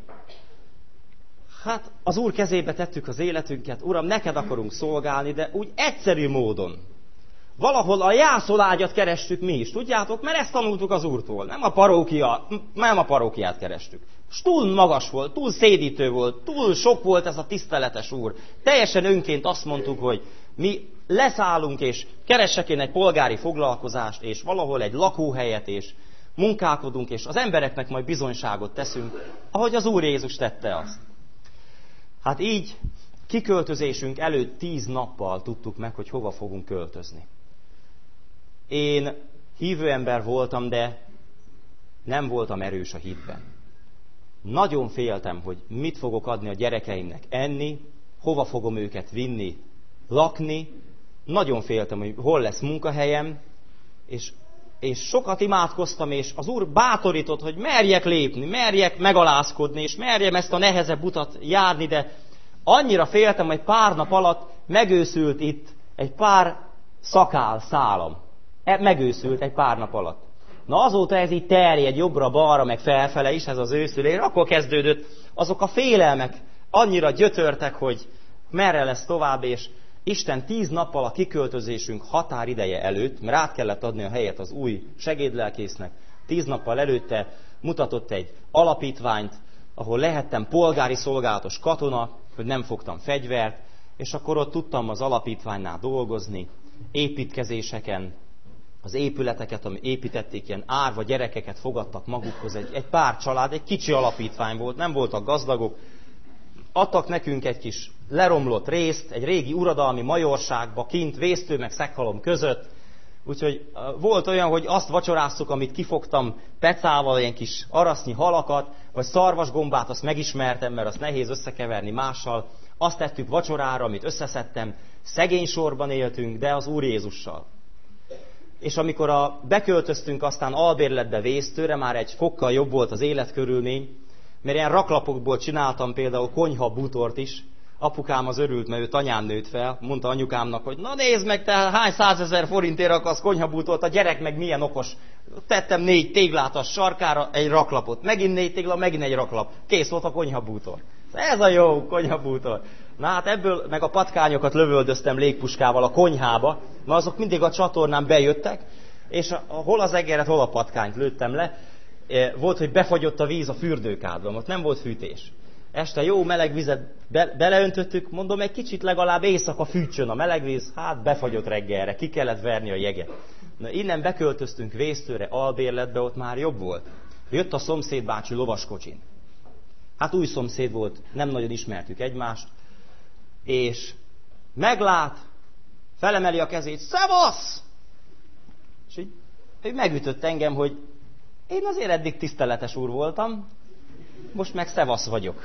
[SPEAKER 1] Hát az Úr kezébe tettük az életünket, Uram, neked akarunk szolgálni, de úgy egyszerű módon. Valahol a jászolágyat kerestük mi is, tudjátok, mert ezt tanultuk az Úrtól, nem a parókia, nem a parókiát kerestük. És túl magas volt, túl szédítő volt, túl sok volt ez a tiszteletes Úr. Teljesen önként azt mondtuk, hogy mi leszállunk, és keressek én egy polgári foglalkozást, és valahol egy lakóhelyet, és munkálkodunk, és az embereknek majd bizonyságot teszünk, ahogy az Úr Jézus tette azt. Hát így kiköltözésünk előtt tíz nappal tudtuk meg, hogy hova fogunk költözni. Én hívő ember voltam, de nem voltam erős a hitben. Nagyon féltem, hogy mit fogok adni a gyerekeimnek enni, hova fogom őket vinni, lakni. Nagyon féltem, hogy hol lesz munkahelyem, és, és sokat imádkoztam, és az Úr bátorított, hogy merjek lépni, merjek megalázkodni, és merjem ezt a nehezebb utat járni, de annyira féltem, hogy pár nap alatt megőszült itt egy pár szakál szálam. Megőszült egy pár nap alatt. Na azóta ez így terjed jobbra-balra, meg felfele is, ez az őszülés, akkor kezdődött, azok a félelmek annyira gyötörtek, hogy merre lesz tovább, és Isten tíz nappal a kiköltözésünk határideje előtt, mert át kellett adni a helyet az új segédlelkésznek, tíz nappal előtte mutatott egy alapítványt, ahol lehettem polgári szolgálatos katona, hogy nem fogtam fegyvert, és akkor ott tudtam az alapítványnál dolgozni, építkezéseken, az épületeket, ami építették, ilyen árva gyerekeket fogadtak magukhoz, egy, egy pár család, egy kicsi alapítvány volt, nem voltak gazdagok, adtak nekünk egy kis leromlott részt, egy régi uradalmi majorságba, kint vésztő meg szekhalom között, úgyhogy volt olyan, hogy azt vacsoráztuk, amit kifogtam pecával, ilyen kis arasznyi halakat, vagy szarvasgombát, azt megismertem, mert azt nehéz összekeverni mással, azt tettük vacsorára, amit összeszedtem, szegény sorban éltünk, de az Úr Jézussal. És amikor a, beköltöztünk aztán albérletbe vésztőre, már egy fokkal jobb volt az életkörülmény, mert ilyen raklapokból csináltam például konyha bútort is. Apukám az örült, mert ő tanyán nőtt fel, mondta anyukámnak, hogy na nézd meg, te hány százezer forintért akarsz konyhabútort, a gyerek meg milyen okos. Tettem négy téglát a sarkára, egy raklapot, megint négy tégla, megint egy raklap. Kész volt a konyhabútor. Ez a jó konyhabútor. Na hát ebből meg a patkányokat lövöldöztem légpuskával a konyhába, mert azok mindig a csatornán bejöttek, és a, a, hol az egeret, hol a patkányt lőttem le. E, volt, hogy befagyott a víz a fürdőkádban, ott nem volt fűtés. Este jó meleg vizet be, beleöntöttük, mondom, egy kicsit legalább éjszaka fűtsön a meleg víz, hát befagyott reggelre, ki kellett verni a jeget. Na, innen beköltöztünk vésztőre, albérletbe, ott már jobb volt. Jött a szomszédbácsi lovaskocsin. Hát új szomszéd volt, nem nagyon ismertük egymást, és meglát, felemeli a kezét, szevasz! És így, így megütött engem, hogy én azért eddig tiszteletes úr voltam, most meg szevasz vagyok.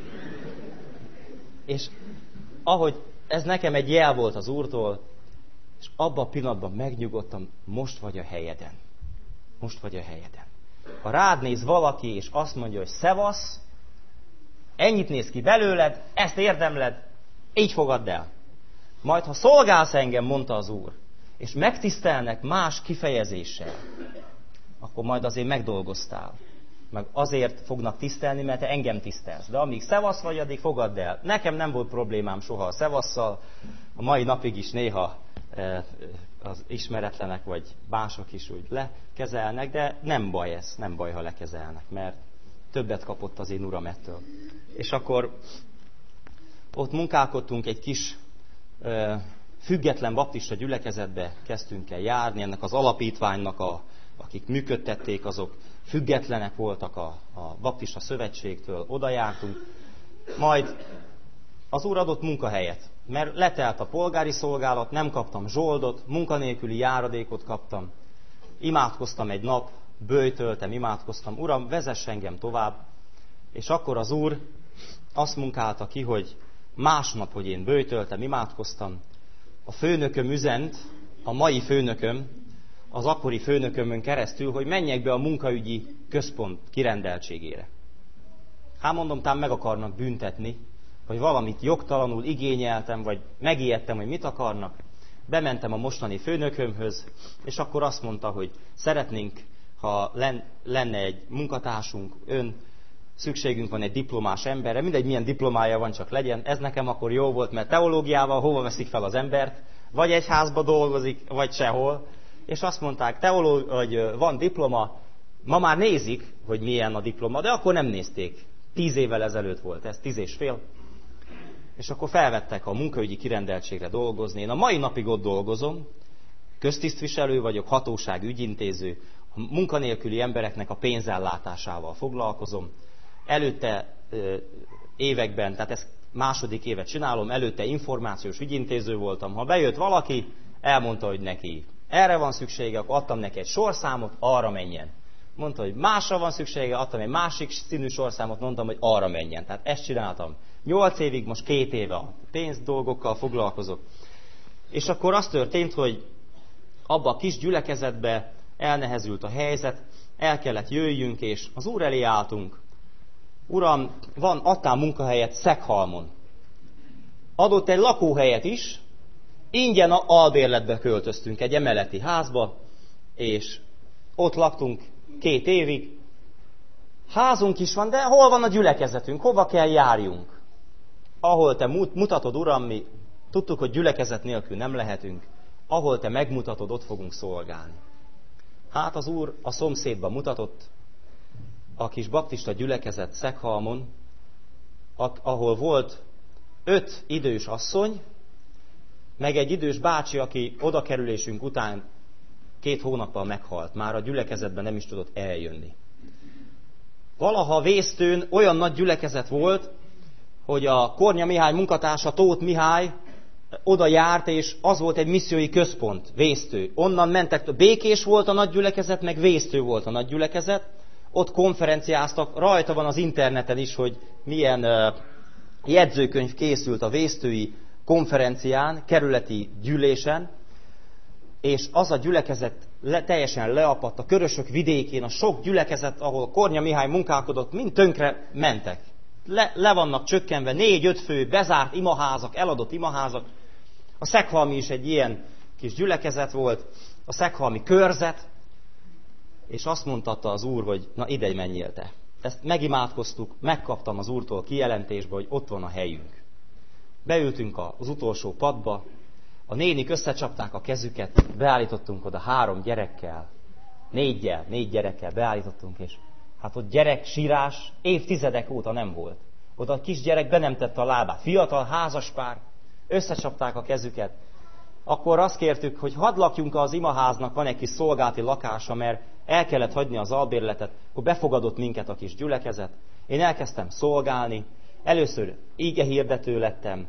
[SPEAKER 1] És ahogy ez nekem egy jel volt az Úrtól, és abban a pillanatban megnyugodtam, most vagy a helyeden. Most vagy a helyeden. Ha rád néz valaki, és azt mondja, hogy szevasz, ennyit néz ki belőled, ezt érdemled, így fogadd el. Majd, ha szolgálsz engem, mondta az Úr, és megtisztelnek más kifejezéssel, akkor majd azért megdolgoztál. Meg azért fognak tisztelni, mert te engem tisztelsz. De amíg szevasz vagy, addig fogadd el. Nekem nem volt problémám soha a szevasszal, a mai napig is néha e, az ismeretlenek vagy mások is úgy lekezelnek, de nem baj ez, nem baj, ha lekezelnek, mert többet kapott az én uram ettől. És akkor ott munkálkodtunk egy kis e, független baptista gyülekezetbe, kezdtünk el járni, ennek az alapítványnak, a, akik működtették, azok függetlenek voltak a, a baptista szövetségtől, oda jártunk. Majd az Úr adott munkahelyet, mert letelt a polgári szolgálat, nem kaptam zsoldot, munkanélküli járadékot kaptam. Imádkoztam egy nap, böjtöltem, imádkoztam, Uram, vezess engem tovább. És akkor az Úr azt munkálta ki, hogy másnap, hogy én böjtöltem, imádkoztam, a főnököm üzent, a mai főnököm, az akkori főnökömön keresztül, hogy menjek be a munkaügyi központ kirendeltségére. Hát mondom, tám meg akarnak büntetni, vagy valamit jogtalanul igényeltem, vagy megijedtem, hogy mit akarnak. Bementem a mostani főnökömhöz, és akkor azt mondta, hogy szeretnénk, ha lenne egy munkatársunk, ön, szükségünk van egy diplomás emberre, mindegy milyen diplomája van, csak legyen. Ez nekem akkor jó volt, mert teológiával hova veszik fel az embert, vagy egy házba dolgozik, vagy sehol. És azt mondták, teológ, hogy van diploma, ma már nézik, hogy milyen a diploma, de akkor nem nézték. Tíz évvel ezelőtt volt ez, tíz és fél. És akkor felvettek a munkaügyi kirendeltségre dolgozni. Én a mai napig ott dolgozom, köztisztviselő vagyok, hatóság ügyintéző, a munkanélküli embereknek a pénzellátásával foglalkozom. Előtte években, tehát ezt második évet csinálom, előtte információs ügyintéző voltam. Ha bejött valaki, elmondta, hogy neki erre van szüksége, akkor adtam neki egy sorszámot, arra menjen. Mondta, hogy másra van szüksége, adtam egy másik színű sorszámot, mondtam, hogy arra menjen. Tehát ezt csináltam. Nyolc évig, most két éve a pénzdolgokkal foglalkozok. És akkor az történt, hogy abba a kis gyülekezetbe elnehezült a helyzet, el kellett jöjjünk, és az Úr elé álltunk. Uram, van, adtál munkahelyet Szekhalmon. Adott egy lakóhelyet is, ingyen albérletbe költöztünk egy emeleti házba, és ott laktunk két évig, házunk is van, de hol van a gyülekezetünk, hova kell járjunk? Ahol te mutatod, Uram, mi tudtuk, hogy gyülekezet nélkül nem lehetünk, ahol te megmutatod, ott fogunk szolgálni. Hát az Úr a szomszédba mutatott, a kis baptista gyülekezet Szekhalmon, ahol volt öt idős asszony, meg egy idős bácsi, aki odakerülésünk után két hónappal meghalt. Már a gyülekezetben nem is tudott eljönni. Valaha Vésztőn olyan nagy gyülekezet volt, hogy a Kornya Mihály munkatársa, Tóth Mihály oda járt, és az volt egy missziói központ, Vésztő. Onnan mentek, Békés volt a nagy gyülekezet, meg Vésztő volt a nagy gyülekezet. Ott konferenciáztak, rajta van az interneten is, hogy milyen uh, jegyzőkönyv készült a vésztői konferencián, kerületi gyűlésen, és az a gyülekezet le, teljesen leapadt a Körösök vidékén, a sok gyülekezet, ahol Kornya Mihály munkálkodott, mind tönkre mentek. Le, le vannak csökkenve, négy-öt fő, bezárt imaházak, eladott imaházak. A Szekhalmi is egy ilyen kis gyülekezet volt, a Szekhalmi körzet, és azt mondta az Úr, hogy na ide menjél te. Ezt megimádkoztuk, megkaptam az Úrtól kijelentésbe, hogy ott van a helyünk. Beültünk az utolsó padba, a nénik összecsapták a kezüket, beállítottunk oda három gyerekkel, négyel, négy gyerekkel beállítottunk, és hát ott gyerek sírás évtizedek óta nem volt. Oda a kisgyerek be nem tette a lábát, fiatal házaspár, összecsapták a kezüket. Akkor azt kértük, hogy hadd lakjunk az imaháznak, van egy kis szolgálati lakása, mert el kellett hagyni az albérletet, akkor befogadott minket a kis gyülekezet. Én elkezdtem szolgálni, először igehirdető lettem,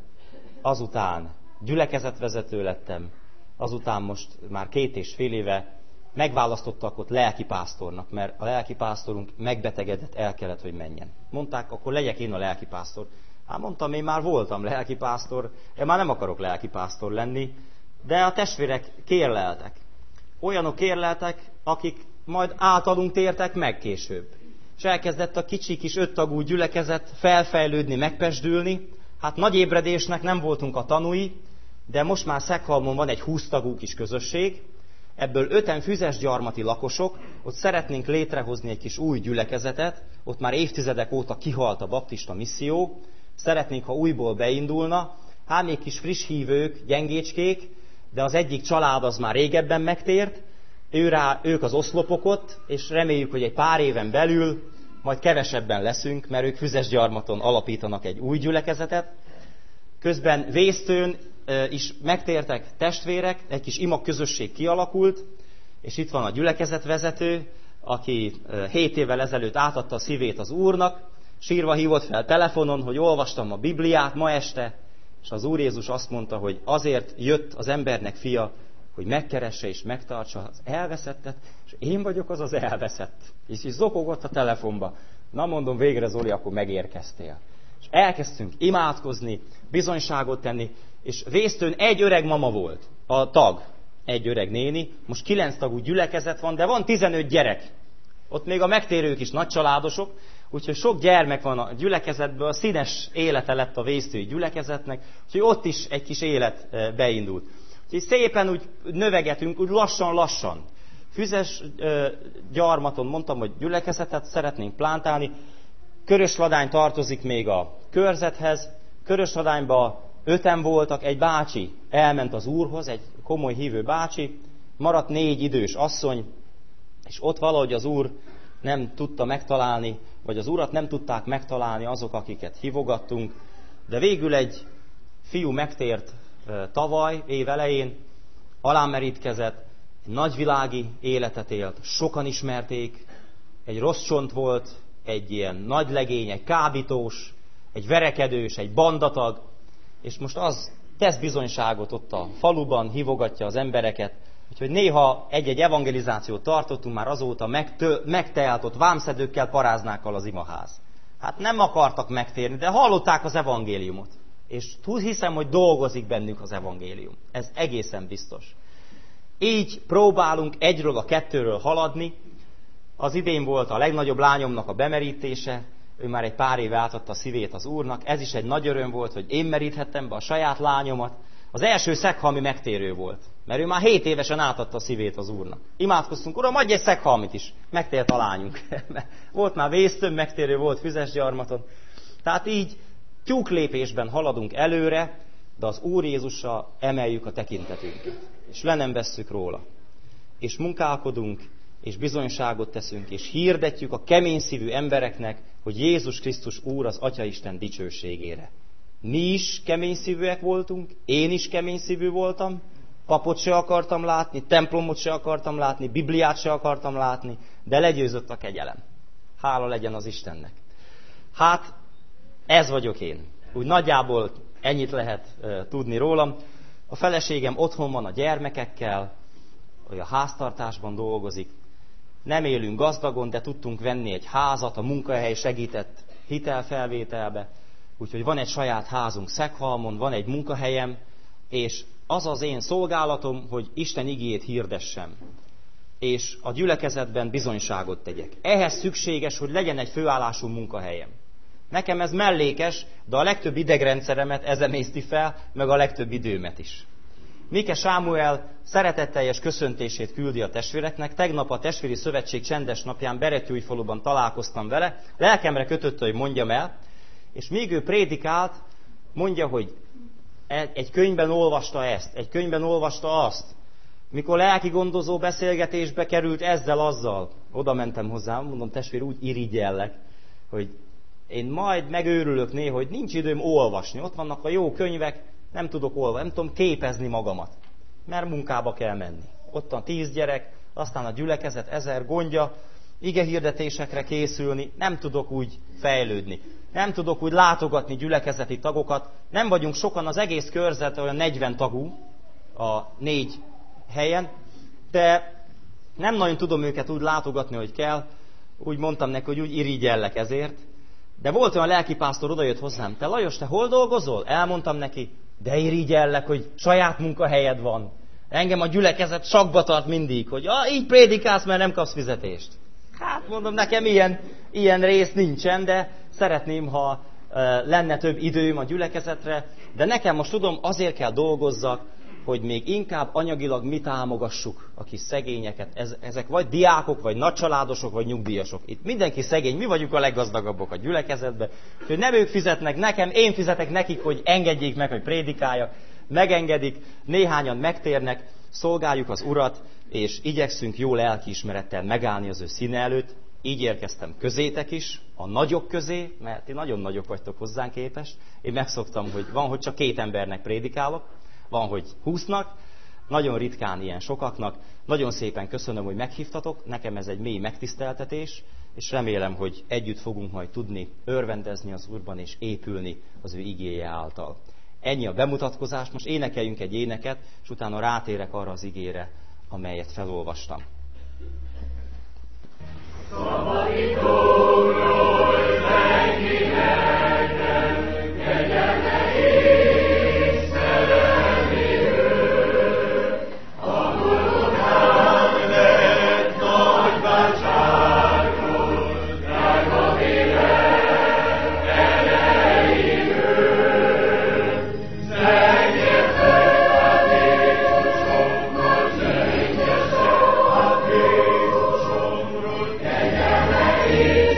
[SPEAKER 1] azután gyülekezetvezető lettem, azután most már két és fél éve megválasztottak ott lelkipásztornak, mert a lelkipásztorunk megbetegedett, el kellett, hogy menjen. Mondták, akkor legyek én a lelkipásztor. Hát mondtam, én már voltam lelkipásztor, én már nem akarok lelkipásztor lenni, de a testvérek kérleltek. Olyanok kérleltek, akik majd általunk tértek meg később. És elkezdett a kicsi kis öttagú gyülekezet felfejlődni, megpesdülni. Hát nagy ébredésnek nem voltunk a tanúi, de most már Szekhalmon van egy húsz-tagú kis közösség, ebből öten füzesgyarmati lakosok, ott szeretnénk létrehozni egy kis új gyülekezetet, ott már évtizedek óta kihalt a baptista misszió, szeretnénk, ha újból beindulna, hát még kis friss hívők, gyengécskék, de az egyik család az már régebben megtért, ő rá, ők az oszlopok ott, és reméljük, hogy egy pár éven belül majd kevesebben leszünk, mert ők Füzesgyarmaton alapítanak egy új gyülekezetet. Közben Vésztőn is megtértek testvérek, egy kis ima közösség kialakult, és itt van a gyülekezetvezető, aki hét évvel ezelőtt átadta a szívét az Úrnak, sírva hívott fel telefonon, hogy olvastam a Bibliát ma este, és az Úr Jézus azt mondta, hogy azért jött az embernek fia, hogy megkeresse és megtartsa az elveszettet, és én vagyok az az elveszett. És így zokogott a telefonba. Na mondom, végre Zoli, akkor megérkeztél. És elkezdtünk imádkozni, bizonyságot tenni, és Vésztőn egy öreg mama volt, a tag, egy öreg néni, most kilenc tagú gyülekezet van, de van tizenöt gyerek. Ott még a megtérők is nagycsaládosok, úgyhogy sok gyermek van a gyülekezetből, színes élete lett a vésztői gyülekezetnek, úgyhogy ott is egy kis élet beindult. Úgyhogy szépen úgy növegetünk, úgy lassan-lassan. Füzesgyarmaton mondtam, hogy gyülekezetet szeretnénk plántálni. Körösladány tartozik még a körzethez. Körösladányban öten voltak, egy bácsi elment az Úrhoz, egy komoly hívő bácsi, maradt négy idős asszony, és ott valahogy az Úr nem tudta megtalálni, vagy az Urat nem tudták megtalálni azok, akiket hívogattunk, de végül egy fiú megtért tavaly, év elején, alámerítkezett, egy nagyvilági életet élt, sokan ismerték, egy rossz csont volt, egy ilyen nagy legény, egy kábítós, egy verekedős, egy bandatag, és most az tesz bizonyságot ott a faluban, hívogatja az embereket, úgyhogy néha egy-egy evangelizációt tartottunk, már azóta megtö- megtelt, ott vámszedőkkel, paráznákkal az imaház. Hát nem akartak megtérni, de hallották az evangéliumot. És hiszem, hogy dolgozik bennük az evangélium. Ez egészen biztos. Így próbálunk egyről a kettőről haladni. Az idén volt a legnagyobb lányomnak a bemerítése, ő már egy pár éve átadta a szívét az Úrnak. Ez is egy nagy öröm volt, hogy én meríthettem be a saját lányomat. Az első szeghalmi megtérő volt, mert ő már hét évesen átadta a szívét az Úrnak. Imádkoztunk, Uram, adj egy szeghalmit is. Megtért a lányunk. Volt már vésztöm, megtérő volt Füzesgyarmaton. Tehát így tyúklépésben haladunk előre, de az Úr Jézussal emeljük a tekintetünket. És le nem vesszük róla. És munkálkodunk, és bizonyságot teszünk, és hirdetjük a kemény szívű embereknek, hogy Jézus Krisztus Úr az Atyaisten dicsőségére. Mi is kemény szívűek voltunk, én is kemény szívű voltam, papot se akartam látni, templomot se akartam látni, Bibliát se akartam látni, de legyőzött a kegyelem. Hála legyen az Istennek. Hát, ez vagyok én. Úgy nagyjából ennyit lehet uh, tudni rólam. A feleségem otthon van a gyermekekkel, hogy a háztartásban dolgozik. Nem élünk gazdagon, de tudtunk venni egy házat, a munkahely segített hitelfelvételbe. Úgyhogy van egy saját házunk Szeghalmon, van egy munkahelyem, és az az én szolgálatom, hogy Isten igéjét hirdessem, és a gyülekezetben bizonyságot tegyek. Ehhez szükséges, hogy legyen egy főállású munkahelyem. Nekem ez mellékes, de a legtöbb idegrendszeremet ez emészti fel, meg a legtöbb időmet is. Mike Sámuel szeretetteljes köszöntését küldi a testvéreknek. Tegnap a Testvéri Szövetség csendes napján Berettyújfaluban találkoztam vele. Lelkemre kötötte, hogy mondjam el, és míg ő prédikált, mondja, hogy egy könyvben olvasta ezt, egy könyvben olvasta azt. Mikor lelki gondozó beszélgetésbe került ezzel-azzal, oda mentem hozzá, mondom, testvér, úgy irigyellek, hogy én majd megőrülök néha, hogy nincs időm olvasni. Ott vannak a jó könyvek, nem tudok olvasni, nem tudom képezni magamat, mert munkába kell menni. Ott van tíz gyerek, aztán a gyülekezet ezer gondja, igehirdetésekre készülni, nem tudok úgy fejlődni. Nem tudok úgy látogatni gyülekezeti tagokat. Nem vagyunk sokan, az egész körzet olyan negyven tagú a négy helyen, de nem nagyon tudom őket úgy látogatni, hogy kell. Úgy mondtam neki, hogy úgy irigyellek ezért. De volt olyan lelkipásztor, odajött hozzám. Te Lajos, te hol dolgozol? Elmondtam neki, de irigyellek, hogy saját munkahelyed van. Engem a gyülekezet sakba tart mindig, hogy ah, így prédikálsz, mert nem kapsz fizetést. Hát mondom, nekem ilyen, ilyen rész nincsen, de szeretném, ha uh, lenne több időm a gyülekezetre, de nekem most tudom, azért kell dolgozzak, hogy még inkább anyagilag mi támogassuk a kis szegényeket. Ez, ezek vagy diákok, vagy nagycsaládosok, vagy nyugdíjasok. Itt mindenki szegény, mi vagyunk a leggazdagabbak a gyülekezetben. Hogy nem ők fizetnek nekem, én fizetek nekik, hogy engedjék meg, hogy prédikáljak. Megengedik, néhányan megtérnek, szolgáljuk az Urat, és igyekszünk jó lelkiismerettel megállni az ő színe előtt. Így érkeztem közétek is, a nagyok közé, mert ti nagyon nagyok vagytok hozzánk képest. Én megszoktam, hogy van, hogy csak két embernek prédikálok, van, hogy húsznak, nagyon ritkán ilyen sokaknak. Nagyon szépen köszönöm, hogy meghívtatok, nekem ez egy mély megtiszteltetés, és remélem, hogy együtt fogunk majd tudni örvendezni az Úrban és épülni az ő igéje által. Ennyi a bemutatkozás, most énekeljünk egy éneket, és utána rátérek arra az igére, amelyet felolvastam. Szabadítóról senki nekem, kegyelme és szerelmi ő, a Golgotán lett nagy váltságról, drága véred elejű ő, szennyezett a Jézusomról, szennyezett a Jézusomról, kegyelme és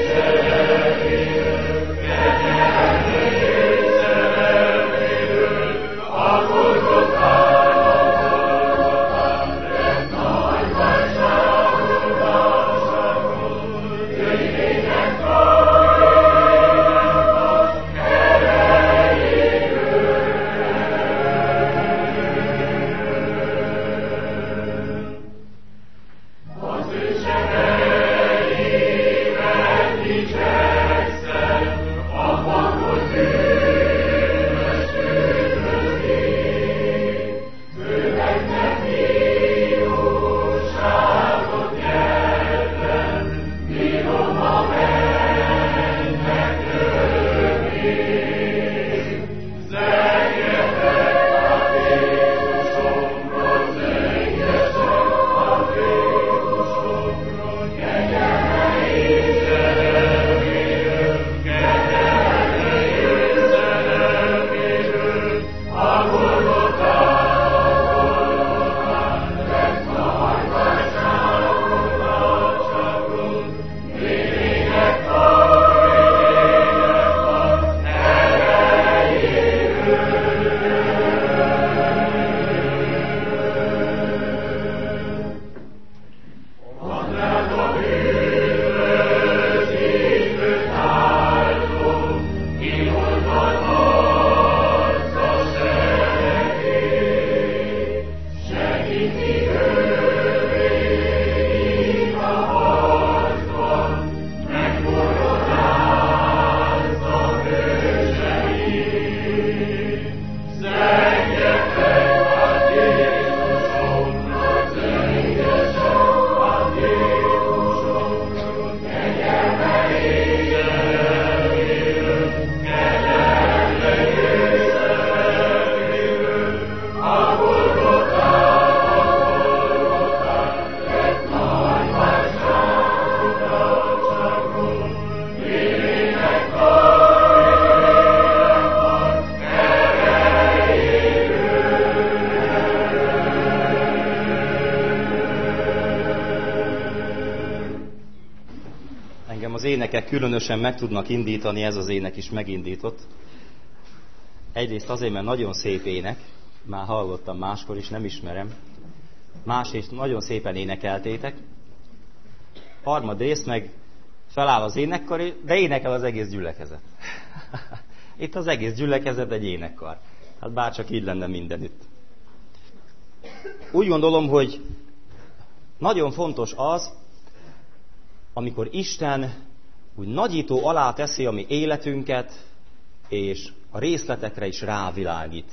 [SPEAKER 1] énekek különösen meg tudnak indítani, ez az ének is megindított. Egyrészt azért, mert nagyon szép ének, már hallottam máskor is, nem ismerem. Másrészt nagyon szépen énekeltétek. Harmadrészt meg feláll az énekkar, de énekel az egész gyülekezet. Itt az egész gyülekezet egy énekkar. Hát bárcsak így lenne mindenütt. Úgy gondolom, hogy nagyon fontos az, amikor Isten úgy nagyító alá teszi a mi életünket, és a részletekre is rávilágít.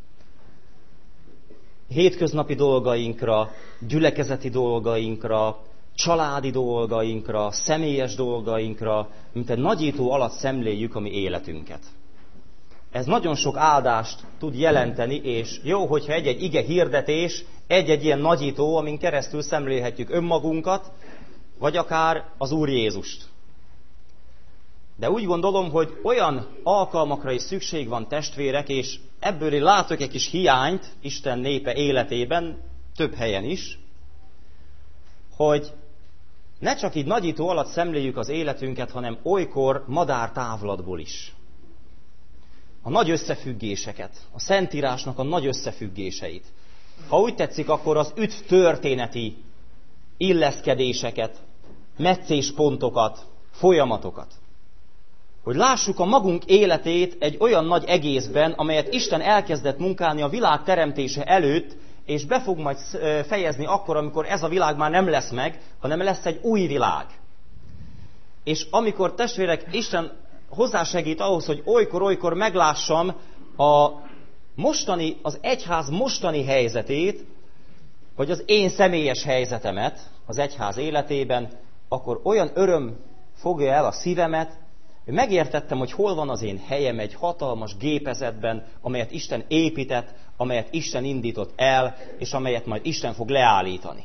[SPEAKER 1] Hétköznapi dolgainkra, gyülekezeti dolgainkra, családi dolgainkra, személyes dolgainkra, mint egy nagyító alatt szemléljük a mi életünket. Ez nagyon sok áldást tud jelenteni, és jó, hogyha egy-egy ige hirdetés, egy-egy ilyen nagyító, amin keresztül szemlélhetjük önmagunkat, vagy akár az Úr Jézust. De úgy gondolom, hogy olyan alkalmakra is szükség van, testvérek, és ebből én látok egy kis hiányt Isten népe életében, több helyen is, hogy ne csak így nagyító alatt szemléljük az életünket, hanem olykor madártávlatból is. A nagy összefüggéseket, a Szentírásnak a nagy összefüggéseit. Ha úgy tetszik, akkor az üt történeti illeszkedéseket, meccéspontokat, folyamatokat. Hogy lássuk a magunk életét egy olyan nagy egészben, amelyet Isten elkezdett munkálni a világ teremtése előtt, és be fog majd fejezni akkor, amikor ez a világ már nem lesz meg, hanem lesz egy új világ. És amikor, testvérek, Isten hozzásegít ahhoz, hogy olykor-olykor meglássam a mostani, az egyház mostani helyzetét, vagy az én személyes helyzetemet az egyház életében, akkor olyan öröm fogja el a szívemet, hogy megértettem, hogy hol van az én helyem egy hatalmas gépezetben, amelyet Isten épített, amelyet Isten indított el, és amelyet majd Isten fog leállítani.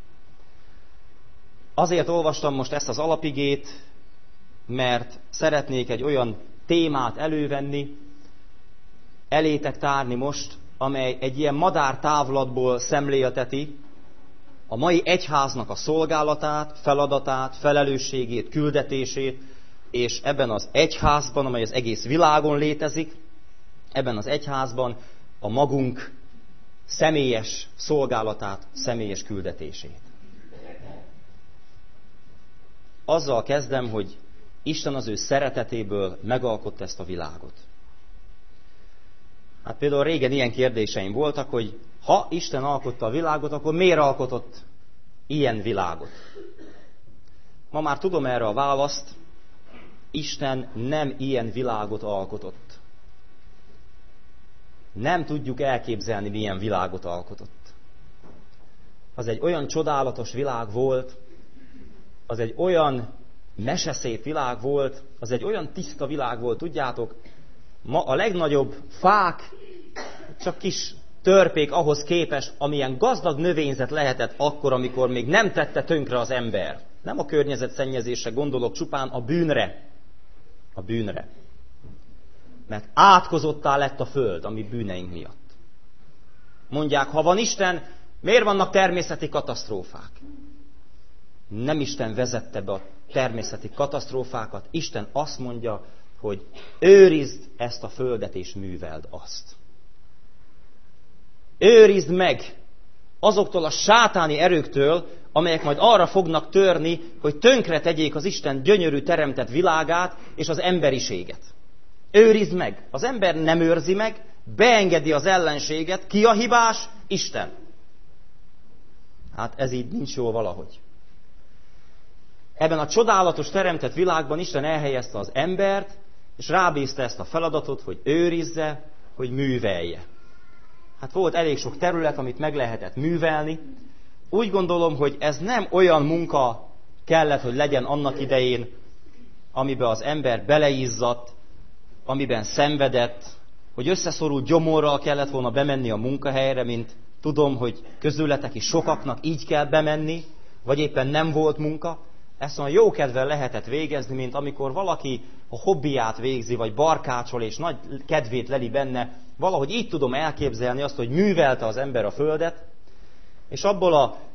[SPEAKER 1] Azért olvastam most ezt az alapigét, mert szeretnék egy olyan témát elővenni, elétek tárni most, amely egy ilyen madártávlatból szemlélteti a mai egyháznak a szolgálatát, feladatát, felelősségét, küldetését, és ebben az egyházban, amely az egész világon létezik, ebben az egyházban a magunk személyes szolgálatát, személyes küldetését. Azzal kezdem, hogy Isten az ő szeretetéből megalkotta ezt a világot. Hát például régen ilyen kérdéseim voltak, hogy ha Isten alkotta a világot, akkor miért alkotott ilyen világot? Ma már tudom erre a választ, Isten nem ilyen világot alkotott. Nem tudjuk elképzelni, milyen világot alkotott. Az egy olyan csodálatos világ volt, az egy olyan meseszép világ volt, az egy olyan tiszta világ volt, tudjátok, ma a legnagyobb fák csak kis törpék ahhoz képest, amilyen gazdag növényzet lehetett akkor, amikor még nem tette tönkre az ember. Nem a környezetszennyezésre gondolok, csupán a bűnre. A bűnre. Mert átkozottá lett a föld a mi bűneink miatt. Mondják, ha van Isten, miért vannak természeti katasztrófák? Nem Isten vezette be a természeti katasztrófákat, Isten azt mondja, hogy őrizd ezt a földet és műveld azt. Őrizd meg azoktól a sátáni erőktől, amelyek majd arra fognak törni, hogy tönkre tegyék az Isten gyönyörű teremtett világát és az emberiséget. Őrizd meg. Az ember nem őrzi meg, beengedi az ellenséget. Ki a hibás? Isten. Hát ez így nincs jól valahogy. Ebben a csodálatos teremtett világban Isten elhelyezte az embert, és rábízta ezt a feladatot, hogy őrizze, hogy művelje. Hát volt elég sok terület, amit meg lehetett művelni. Úgy gondolom, hogy ez nem olyan munka kellett, hogy legyen annak idején, amiben az ember beleizzadt, amiben szenvedett, hogy összeszorult gyomorral kellett volna bemenni a munkahelyre, mint tudom, hogy közületek is sokaknak így kell bemenni, vagy éppen nem volt munka. Ezt olyan jókedvel lehetett végezni, mint amikor valaki a hobbiát végzi, vagy barkácsol, és nagy kedvét leli benne. Valahogy így tudom elképzelni azt, hogy művelte az ember a földet, és abból a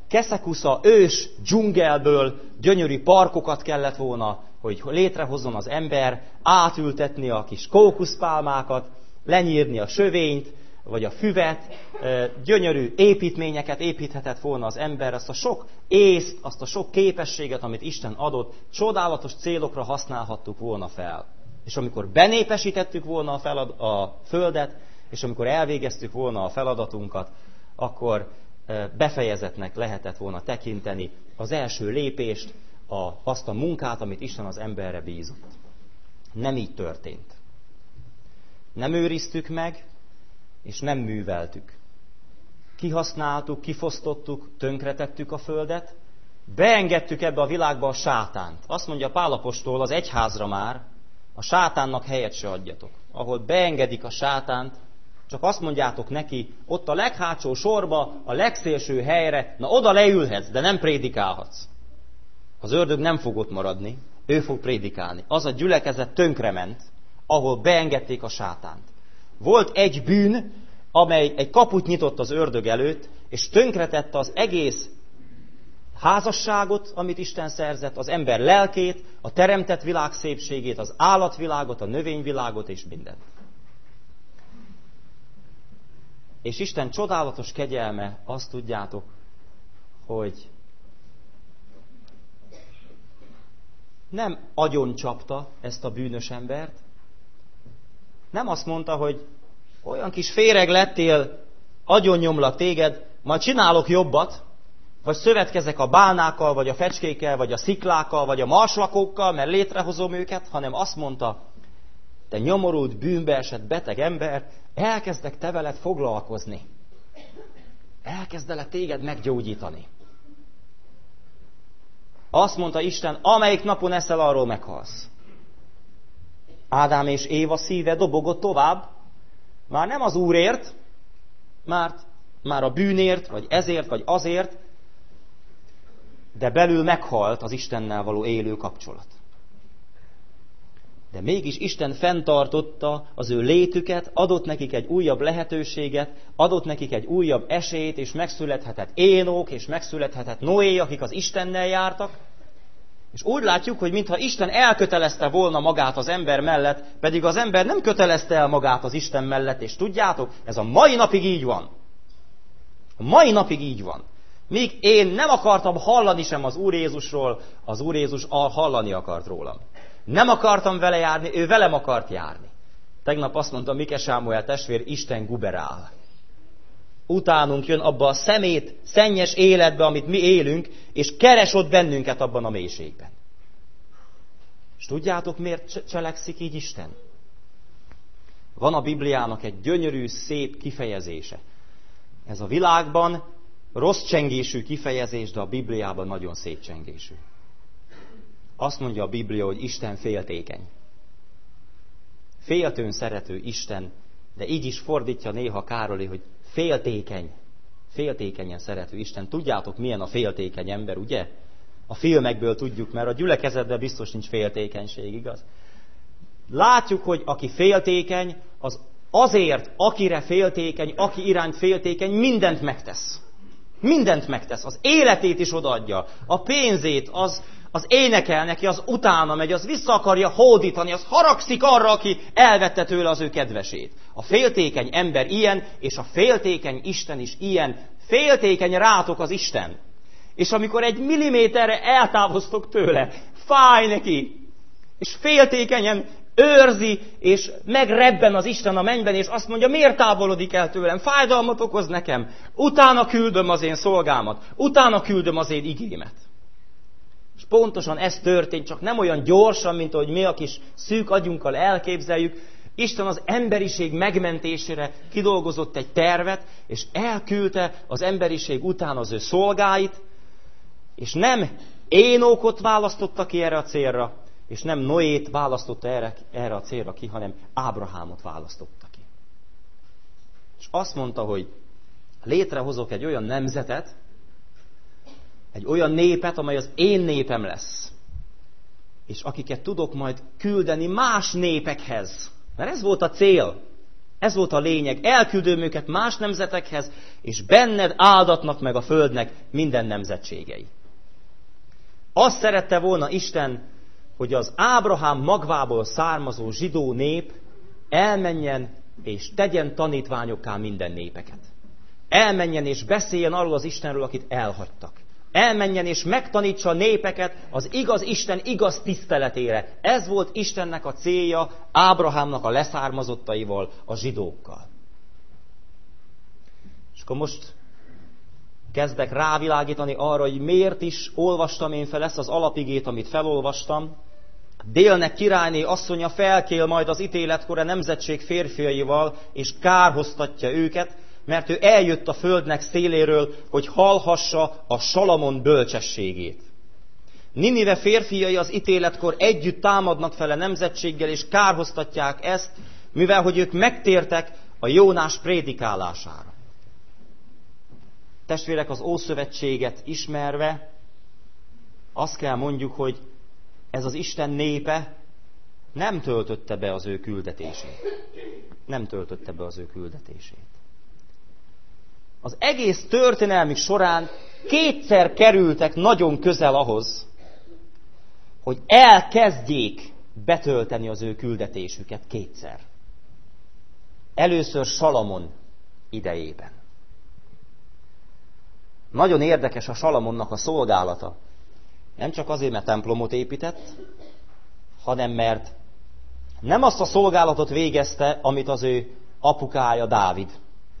[SPEAKER 1] keszekusza ős dzsungelből gyönyörű parkokat kellett volna, hogy létrehozzon az ember, átültetni a kis kókuszpálmákat, lenyírni a sövényt, vagy a füvet, gyönyörű építményeket építhetett volna az ember, azt a sok észt, azt a sok képességet, amit Isten adott, csodálatos célokra használhattuk volna fel. És amikor benépesítettük volna a, felad- a földet, és amikor elvégeztük volna a feladatunkat, akkor befejezetnek lehetett volna tekinteni az első lépést, a, azt a munkát, amit Isten az emberre bízott. Nem így történt. Nem őriztük meg, és nem műveltük. Kihasználtuk, kifosztottuk, tönkretettük a földet, beengedtük ebbe a világba a sátánt. Azt mondja Pál apostol az egyházra már, a sátánnak helyet se adjatok. Ahol beengedik a sátánt, csak azt mondjátok neki, ott a leghátsó sorba, a legszélső helyre, na oda leülhetsz, de nem prédikálhatsz. Az ördög nem fog ott maradni, ő fog prédikálni. Az a gyülekezet tönkrement, ahol beengedték a sátánt. Volt egy bűn, amely egy kaput nyitott az ördög előtt, és tönkretette az egész házasságot, amit Isten szerzett, az ember lelkét, a teremtett világ szépségét, az állatvilágot, a növényvilágot és mindent. És Isten csodálatos kegyelme, azt tudjátok, hogy nem agyon csapta ezt a bűnös embert, nem azt mondta, hogy olyan kis féreg lettél, agyonnyomlak téged, majd csinálok jobbat, vagy szövetkezek a bálnákkal, vagy a fecskékkel, vagy a sziklákkal, vagy a marslakókkal, mert létrehozom őket, hanem azt mondta, te nyomorult, bűnbe esett beteg ember, elkezdek te veled foglalkozni. Elkezdelek téged meggyógyítani. Azt mondta Isten, amelyik napon eszel, arról meghalsz. Ádám és Éva szíve dobogott tovább, már nem az Úrért, már, már a bűnért, vagy ezért, vagy azért, de belül meghalt az Istennel való élő kapcsolat. De mégis Isten fenntartotta az ő létüket, adott nekik egy újabb lehetőséget, adott nekik egy újabb esélyt, és megszülethetett Énok, és megszülethetett Noé, akik az Istennel jártak. És úgy látjuk, hogy mintha Isten elkötelezte volna magát az ember mellett, pedig az ember nem kötelezte el magát az Isten mellett, és tudjátok, ez a mai napig így van. A mai napig így van. Míg én nem akartam hallani sem az Úr Jézusról, az Úr Jézus hallani akart rólam. Nem akartam vele járni, ő velem akart járni. Tegnap azt mondta Mike Sámuel testvér, Isten guberál. Utánunk jön abba a szemét, szennyes életbe, amit mi élünk, és keres ott bennünket abban a mélységben. És tudjátok, miért cselekszik így Isten? Van a Bibliának egy gyönyörű, szép kifejezése. Ez a világban rossz csengésű kifejezés, de a Bibliában nagyon szép csengésű. Azt mondja a Biblia, hogy Isten féltékeny. Féltőn szerető Isten, de így is fordítja néha Károli, hogy féltékeny. Féltékenyen szerető Isten. Tudjátok, milyen a féltékeny ember, ugye? A filmekből tudjuk, mert a gyülekezetben biztos nincs féltékenység, igaz? Látjuk, hogy aki féltékeny, az azért, akire féltékeny, aki iránt féltékeny, mindent megtesz. Mindent megtesz. Az életét is odaadja. A pénzét, az, az énekel neki, az utána megy, az vissza akarja hódítani, az haragszik arra, aki elvette tőle az ő kedvesét. A féltékeny ember ilyen, és a féltékeny Isten is ilyen. Féltékeny rátok az Isten. És amikor egy milliméterre eltávoztok tőle, fáj neki, és féltékenyen őrzi, és megrebben az Isten a mennyben, és azt mondja, miért távolodik el tőlem? Fájdalmat okoz nekem. Utána küldöm az én szolgámat. Utána küldöm az én igémet. És pontosan ez történt, csak nem olyan gyorsan, mint ahogy mi a kis szűk agyunkkal elképzeljük. Isten az emberiség megmentésére kidolgozott egy tervet, és elküldte az emberiség után az ő szolgáit, és nem Énokot választotta ki erre a célra, és nem Noét választotta erre, erre a célra ki, hanem Ábrahámot választotta ki. És azt mondta, hogy létrehozok egy olyan nemzetet, egy olyan népet, amely az én népem lesz. És akiket tudok majd küldeni más népekhez. Mert ez volt a cél. Ez volt a lényeg. Elküldöm őket más nemzetekhez, és benned áldatnak meg a földnek minden nemzetségei. Azt szerette volna Isten, hogy az Ábrahám magvából származó zsidó nép elmenjen és tegyen tanítványokká minden népeket. Elmenjen és beszéljen arról az Istenről, akit elhagytak. Elmenjen és megtanítsa a népeket az igaz Isten igaz tiszteletére. Ez volt Istennek a célja Ábrahámnak a leszármazottaival, a zsidókkal. És akkor most kezdek rávilágítani arra, hogy miért is olvastam én fel ezt az alapigét, amit felolvastam. Délnek királyné asszonya felkél majd az ítéletkor a nemzetség férfiaival, és kárhoztatja őket, mert ő eljött a földnek széléről, hogy hallhassa a Salamon bölcsességét. Ninive férfiai az ítéletkor együtt támadnak fel a nemzetséggel, és kárhoztatják ezt, mivel hogy ők megtértek a Jónás prédikálására. Testvérek, az Ószövetséget ismerve azt kell mondjuk, hogy ez az Isten népe nem töltötte be az ő küldetését. Nem töltötte be az ő küldetését. Az egész történelmük során kétszer kerültek nagyon közel ahhoz, hogy elkezdjék betölteni az ő küldetésüket kétszer. Először Salamon idejében. Nagyon érdekes a Salamonnak a szolgálata. Nem csak azért, mert templomot épített, hanem mert nem azt a szolgálatot végezte, amit az ő apukája Dávid.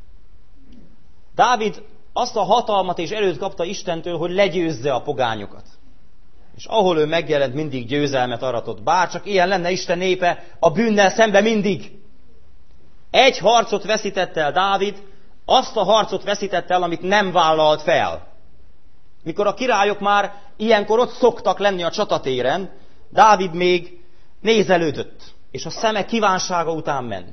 [SPEAKER 1] Dávid azt a hatalmat és erőt kapta Istentől, hogy legyőzze a pogányokat. És ahol ő megjelent, mindig győzelmet aratott. Bár csak ilyen lenne Isten népe, a bűnnel szembe mindig. Egy harcot veszített el Dávid, azt a harcot veszítette el, amit nem vállalt fel. Mikor a királyok már ilyenkor ott szoktak lenni a csatatéren, Dávid még nézelődött, és a szeme kívánsága után ment.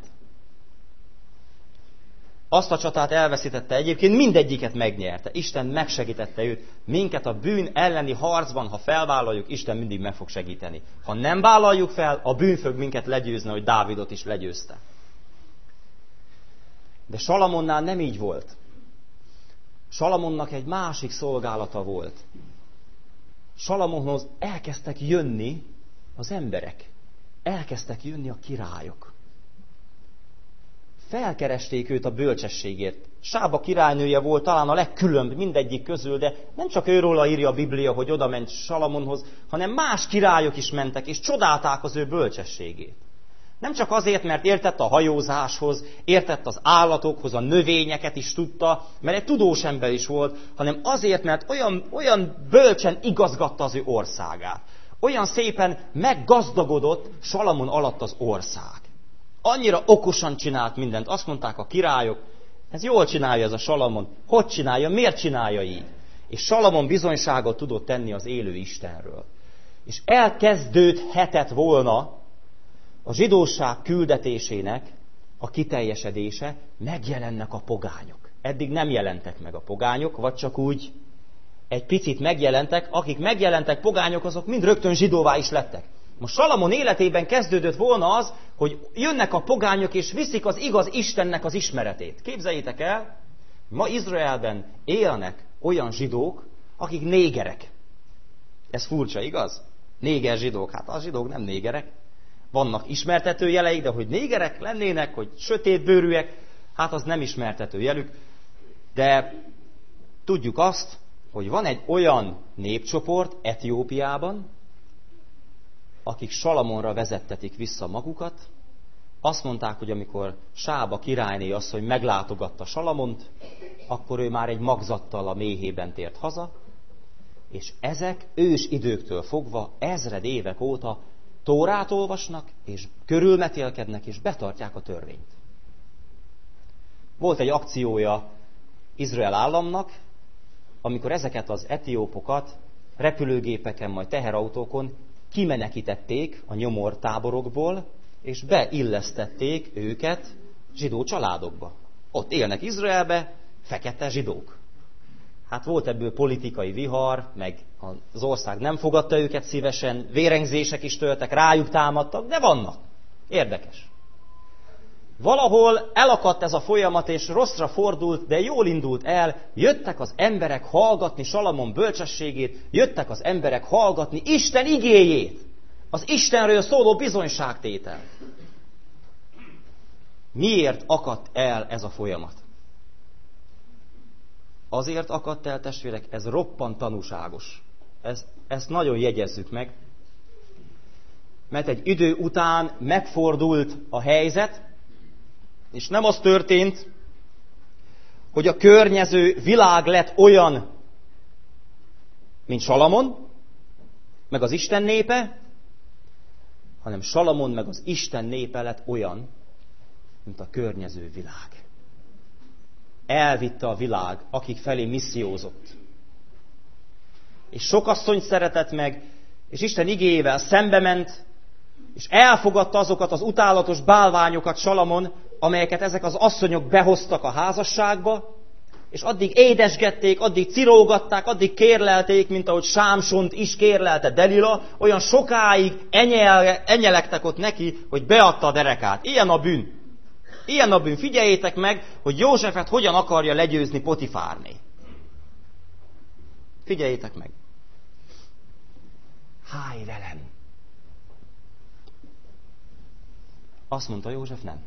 [SPEAKER 1] Azt a csatát elveszítette egyébként, mindegyiket megnyerte. Isten megsegítette őt. Minket a bűn elleni harcban, ha felvállaljuk, Isten mindig meg fog segíteni. Ha nem vállaljuk fel, a bűn fog minket legyőzni, hogy Dávidot is legyőzte. De Salamonnál nem így volt. Salamonnak egy másik szolgálata volt. Salamonhoz elkezdtek jönni az emberek. Elkezdtek jönni a királyok. Felkeresték őt a bölcsességért. Sába királynője volt talán a legkülönbb mindegyik közül, de nem csak őróla írja a Biblia, hogy oda ment Salamonhoz, hanem más királyok is mentek, és csodálták az ő bölcsességét. Nem csak azért, mert értett a hajózáshoz, értett az állatokhoz, a növényeket is tudta, mert egy tudós ember is volt, hanem azért, mert olyan, olyan bölcsen igazgatta az ő országát. Olyan szépen meggazdagodott Salamon alatt az ország. Annyira okosan csinált mindent. Azt mondták a királyok, ez jól csinálja ez a Salamon. Hogy csinálja? Miért csinálja így? És Salamon bizonyságot tudott tenni az élő Istenről. És elkezdődhetett volna a zsidóság küldetésének a kiteljesedése, megjelennek a pogányok. Eddig nem jelentek meg a pogányok, vagy csak úgy egy picit megjelentek. Akik megjelentek pogányok, azok mind rögtön zsidóvá is lettek. Most Salamon életében kezdődött volna az, hogy jönnek a pogányok, és viszik az igaz Istennek az ismeretét. Képzeljétek el, ma Izraelben élnek olyan zsidók, akik négerek. Ez furcsa, igaz? Néger zsidók. Hát a zsidók nem négerek. Vannak ismertető jeleik, de hogy négerek lennének, hogy sötétbőrűek, hát az nem ismertető jelük. De tudjuk azt, hogy van egy olyan népcsoport Etiópiában, akik Salamonra vezettetik vissza magukat. Azt mondták, hogy amikor Sába királyné azt, hogy meglátogatta Salamont, akkor ő már egy magzattal a méhében tért haza, és ezek ős időktől fogva ezred évek óta Tórát olvasnak, és körülmetélkednek, és betartják a törvényt. Volt egy akciója Izrael államnak, amikor ezeket az etiópokat repülőgépeken, majd teherautókon kimenekítették a nyomortáborokból, és beillesztették őket zsidó családokba. Ott élnek Izraelbe fekete zsidók. Hát volt ebből politikai vihar, meg az ország nem fogadta őket szívesen, vérengzések is törtek, rájuk támadtak, de vannak. Érdekes. valahol elakadt ez a folyamat, és rosszra fordult, de jól indult el. Jöttek az emberek hallgatni Salamon bölcsességét, jöttek az emberek hallgatni Isten igéjét, az Istenről szóló bizonyságtételt. Miért akadt el ez a folyamat? Azért akadt el, testvérek, ez roppant tanúságos. Ez, ezt nagyon jegyezzük meg. Mert egy idő után megfordult a helyzet, és nem az történt, hogy a környező világ lett olyan, mint Salamon, meg az Isten népe, hanem Salamon meg az Isten népe lett olyan, mint a környező világ. Elvitte a világ, akik felé missziózott. És sok asszonyt szeretett meg, és Isten igéjével szembe ment, és elfogadta azokat az utálatos bálványokat Salamon, amelyeket ezek az asszonyok behoztak a házasságba, és addig édesgették, addig cirógatták, addig kérlelték, mint ahogy Sámsont is kérlelte Delila, olyan sokáig enyel, enyelektek ott neki, hogy beadta a derekát. Ilyen a bűn. Ilyen a bűn. Figyeljétek meg, hogy Józsefet hogyan akarja legyőzni Potifárné. Figyeljétek meg. Háj velem! Azt mondta József, nem.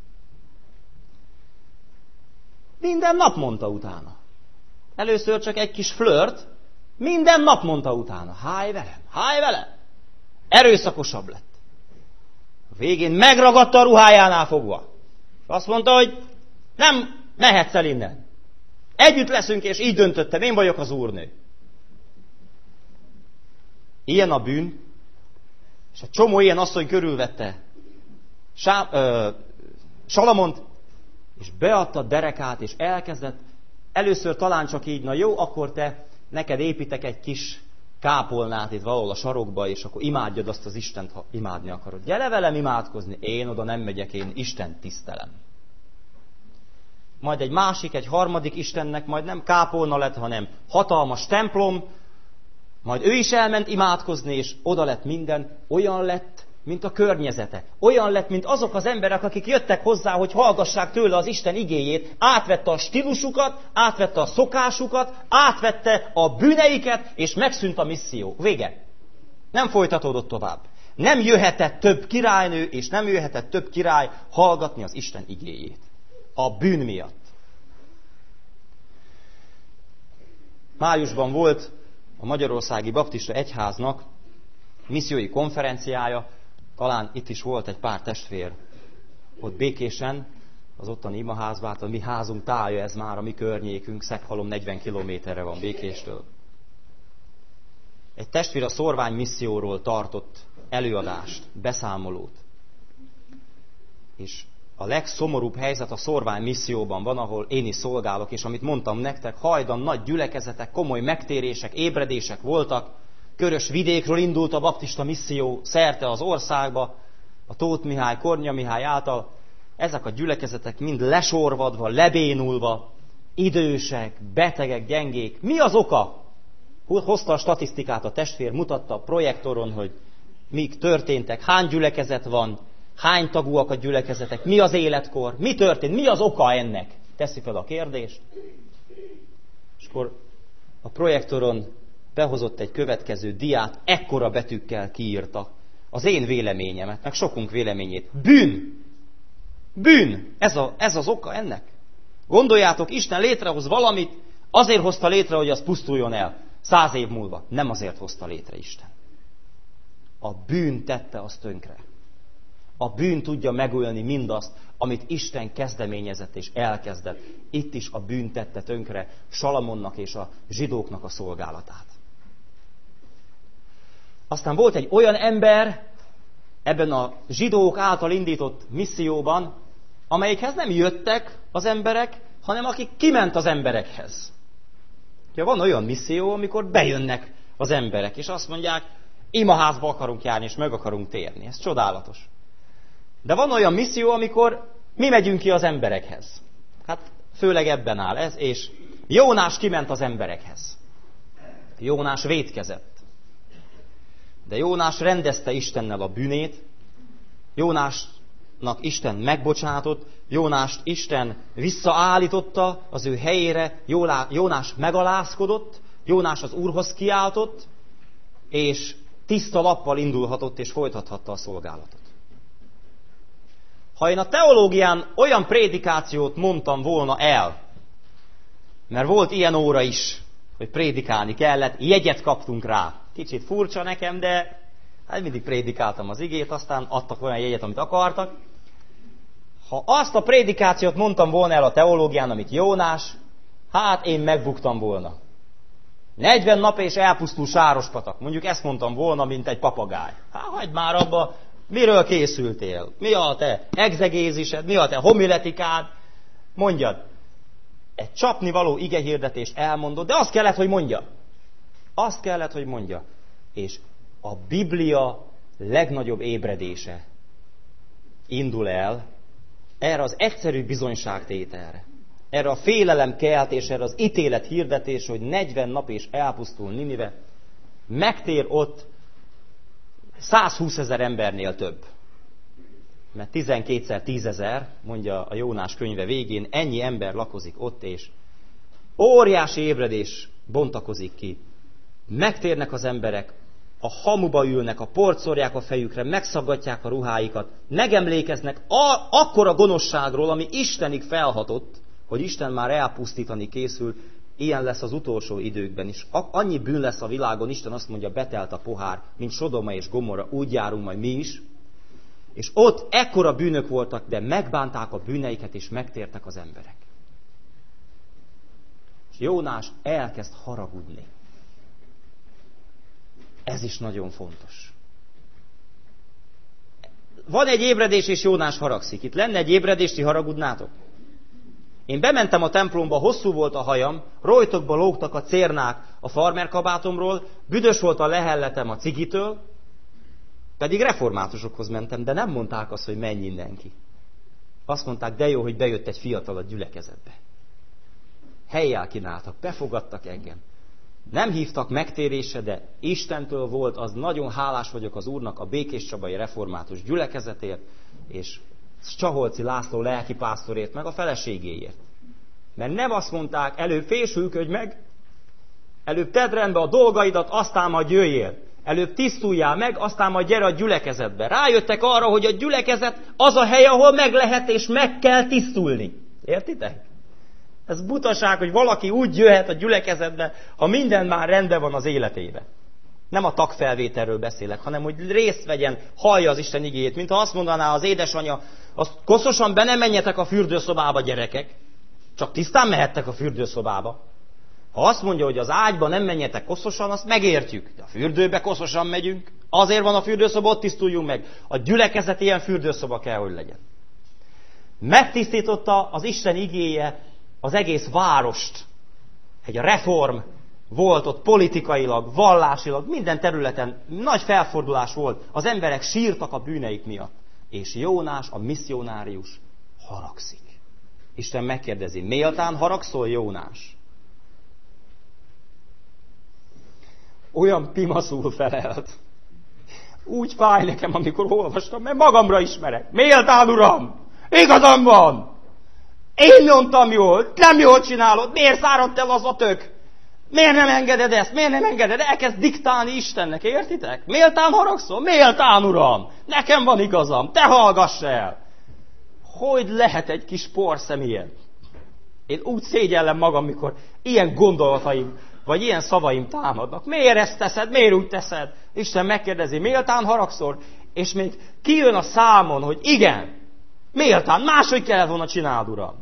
[SPEAKER 1] Minden nap mondta utána. Először csak egy kis flört, minden nap mondta utána. Háj velem, háj velem! Erőszakosabb lett. A végén megragadta a ruhájánál fogva. Azt mondta, hogy nem mehetsz el innen. Együtt leszünk, és így döntöttem, én vagyok az úrnő. Ilyen a bűn, és egy csomó ilyen asszony körülvette Sá, ö, Salamont, és beadta a derekát, és elkezdett, először talán csak így, na jó, akkor te, neked építek egy kis kápolnát itt valahol a sarokba, és akkor imádjad azt az Istent, ha imádni akarod. Gyere velem imádkozni, én oda nem megyek, én Istent tisztelem. Majd egy másik, egy harmadik Istennek majd nem kápolna lett, hanem hatalmas templom, majd ő is elment imádkozni, és oda lett minden, olyan lett, mint a környezete. Olyan lett, mint azok az emberek, akik jöttek hozzá, hogy hallgassák tőle az Isten igéjét, átvette a stílusukat, átvette a szokásukat, átvette a bűneiket, és megszűnt a misszió. Vége. Nem folytatódott tovább. Nem jöhetett több királynő, és nem jöhetett több király hallgatni az Isten igéjét. A bűn miatt. Májusban volt a Magyarországi Baptista Egyháznak missziói konferenciája, talán itt is volt egy pár testvér ott Békésen, az ottani imaházban, hát a mi házunk tája, ez már a mi környékünk, Szeghalom negyven kilométerre van Békéstől. Egy testvér a szorvány misszióról tartott előadást, beszámolót. És a legszomorúbb helyzet a szorvány misszióban van, ahol én is szolgálok, és amit mondtam nektek, hajdan nagy gyülekezetek, komoly megtérések, ébredések voltak, Körös vidékről indult a baptista misszió szerte az országba, a Tóth Mihály, Kornya Mihály által. Ezek a gyülekezetek mind lesorvadva, lebénulva, idősek, betegek, gyengék. Mi az oka? Hozta a statisztikát a testvér, mutatta a projektoron, hogy mik történtek, hány gyülekezet van, hány tagúak a gyülekezetek, mi az életkor, mi történt, mi az oka ennek? Teszi fel a kérdést. És akkor a projektoron behozott egy következő diát, ekkora betűkkel kiírta az én véleményemet, meg sokunk véleményét. Bűn! Bűn! Ez, a, ez az oka ennek. Gondoljátok, Isten létrehoz valamit, azért hozta létre, hogy az pusztuljon el száz év múlva. Nem azért hozta létre Isten. A bűn tette azt tönkre. A bűn tudja megölni mindazt, amit Isten kezdeményezett és elkezdett. Itt is a bűn tette tönkre Salamonnak és a zsidóknak a szolgálatát. Aztán volt egy olyan ember ebben a zsidók által indított misszióban, amelyikhez nem jöttek az emberek, hanem akik kiment az emberekhez. Ja, van olyan misszió, amikor bejönnek az emberek, és azt mondják, imaházba akarunk járni, és meg akarunk térni. Ez csodálatos. De van olyan misszió, amikor mi megyünk ki az emberekhez. Hát főleg ebben áll ez, és Jónás kiment az emberekhez. Jónás vétkezett. De Jónás rendezte Istennel a bűnét. Jónás Isten megbocsátott, Jónást Isten visszaállította az ő helyére, Jónás megalázkodott, Jónás az Úrhoz kiáltott, és tiszta lappal indulhatott és folytathatta a szolgálatot. Ha én a teológián olyan prédikációt mondtam volna el, mert volt ilyen óra is, hogy prédikálni kellett, jegyet kaptunk rá. Kicsit furcsa nekem, de hát mindig prédikáltam az igét, aztán adtak olyan jegyet, amit akartak. Ha azt a prédikációt mondtam volna el a teológián, amit Jónás, hát én megbuktam volna. negyven nap és elpusztul Sárospatak. Mondjuk ezt mondtam volna, mint egy papagáj. Hát hagyd már abba, miről készültél? Mi a te egzegézised? Mi a te homiletikád? Mondjad. Egy csapnivaló igehirdetést elmondod, de azt kellett, hogy mondja. Azt kellett, hogy mondja. És a Biblia legnagyobb ébredése indul el erre az egyszerű bizonyságtételre. Erre a félelemkeltésre, erre az ítélet hirdetés, hogy negyven nap és elpusztul Ninive, megtér ott százhúszezer embernél több. Mert tizenkétszer tízezer, mondja a Jónás könyve végén, ennyi ember lakozik ott, és óriási ébredés bontakozik ki. Megtérnek az emberek, a hamuba ülnek, a port szórják a fejükre, megszaggatják a ruháikat, megemlékeznek a, akkora gonoszságról, ami Istenig felhatott, hogy Isten már elpusztítani készül, ilyen lesz az utolsó időkben is. Annyi bűn lesz a világon, Isten azt mondja, betelt a pohár, mint Sodoma és Gomorra, úgy járunk majd mi is. És ott ekkora bűnök voltak, de megbánták a bűneiket, és megtértek az emberek. És Jónás elkezd haragudni. Ez is nagyon fontos. Van egy ébredés, és Jónás haragszik. Itt lenne egy ébredés, ti haragudnátok? Én bementem a templomba, hosszú volt a hajam, rojtokba lógtak a cérnák a farmerkabátomról, büdös volt a lehelletem a cigitől, pedig reformátusokhoz mentem, de nem mondták azt, hogy menj innen ki. Azt mondták, de jó, hogy bejött egy fiatal a gyülekezetbe. Helyjel kínáltak, befogadtak engem. Nem hívtak megtérésre, de Istentől volt, az nagyon hálás vagyok az Úrnak a Békéscsabai református gyülekezetért, és Csaholci László lelkipásztorért, meg a feleségéért. Mert nem azt mondták, előbb fésülködj meg, előbb tedd rendbe a dolgaidat, aztán majd jöjjél. Előbb tisztuljál meg, aztán majd gyere a gyülekezetbe. Rájöttek arra, hogy a gyülekezet az a hely, ahol meg lehet és meg kell tisztulni. Értitek? Ez butaság, hogy valaki úgy jöhet a gyülekezetbe, ha minden már rendben van az életében. Nem a tagfelvételről beszélek, hanem hogy részt vegyen, hallja az Isten igéjét, mintha azt mondaná az édesanyja, azt koszosan be nem menjetek a fürdőszobába, gyerekek, csak tisztán mehettek a fürdőszobába. Ha azt mondja, hogy az ágyba nem menjetek koszosan, azt megértjük. De a fürdőbe koszosan megyünk, azért van a fürdőszoba, ott tisztuljunk meg. A gyülekezet ilyen fürdőszoba kell, hogy legyen. Megtisztította az Isten igéje az egész várost. Egy reform volt ott politikailag, vallásilag, minden területen nagy felfordulás volt. Az emberek sírtak a bűneik miatt. És Jónás, a misszionárius haragszik. Isten megkérdezi, méltán haragszol, Jónás? Olyan pimaszul felelt. Úgy fáj nekem, amikor olvastam, mert magamra ismerek. Méltán, Uram! Igazam van! Én mondtam jól, nem jól csinálod, miért száradt el az a tök? Miért nem engeded ezt? Miért nem engeded? Elkezd diktálni Istennek, értitek? Méltán haragszol? Méltán, Uram! Nekem van igazam, te hallgass el! Hogy lehet egy kis porszem ilyen? Én úgy szégyellem magam, mikor ilyen gondolataim, vagy ilyen szavaim támadnak. Miért ezt teszed? Miért úgy teszed? Isten megkérdezi, méltán haragszol? És még kijön a számon, hogy igen, méltán, máshogy kellett volna csináld, Uram.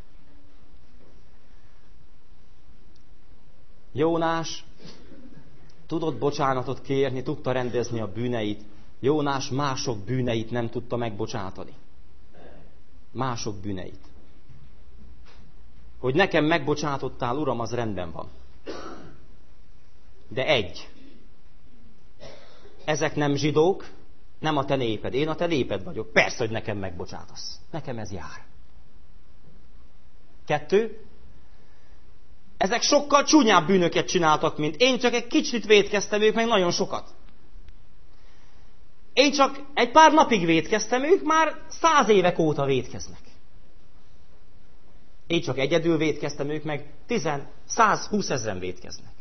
[SPEAKER 1] Jónás tudott bocsánatot kérni, tudta rendezni a bűneit. Jónás mások bűneit nem tudta megbocsátani. Mások bűneit. Hogy nekem megbocsátottál, Uram, az rendben van. De egy. Ezek nem zsidók, nem a te néped. Én a te néped vagyok. Persze, hogy nekem megbocsátasz. Nekem ez jár. Kettő. Ezek sokkal csúnyább bűnöket csináltak, mint én, csak egy kicsit vétkeztem, ők meg nagyon sokat. Én csak egy pár napig vétkeztem, ők már száz évek óta vétkeznek. Én csak egyedül vétkeztem, ők meg tizen, százhúsz ezren vétkeznek.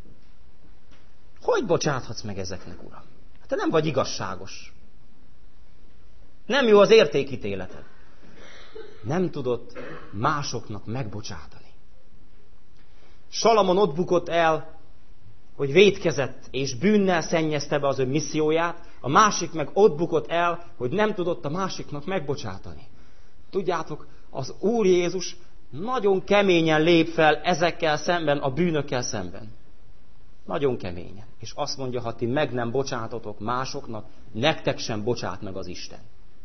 [SPEAKER 1] Hogy bocsáthatsz meg ezeknek, Uram? Te nem vagy igazságos. Nem jó az értékítéleted. Nem tudott másoknak megbocsátani. Salamon ott bukott el, hogy vétkezett és bűnnel szennyezte be az ő misszióját, a másik meg ott bukott el, hogy nem tudott a másiknak megbocsátani. Tudjátok, az Úr Jézus nagyon keményen lép fel ezekkel szemben, a bűnökkel szemben. Nagyon keményen. És azt mondja, ha ti meg nem bocsátotok másoknak, nektek sem bocsát meg az Isten.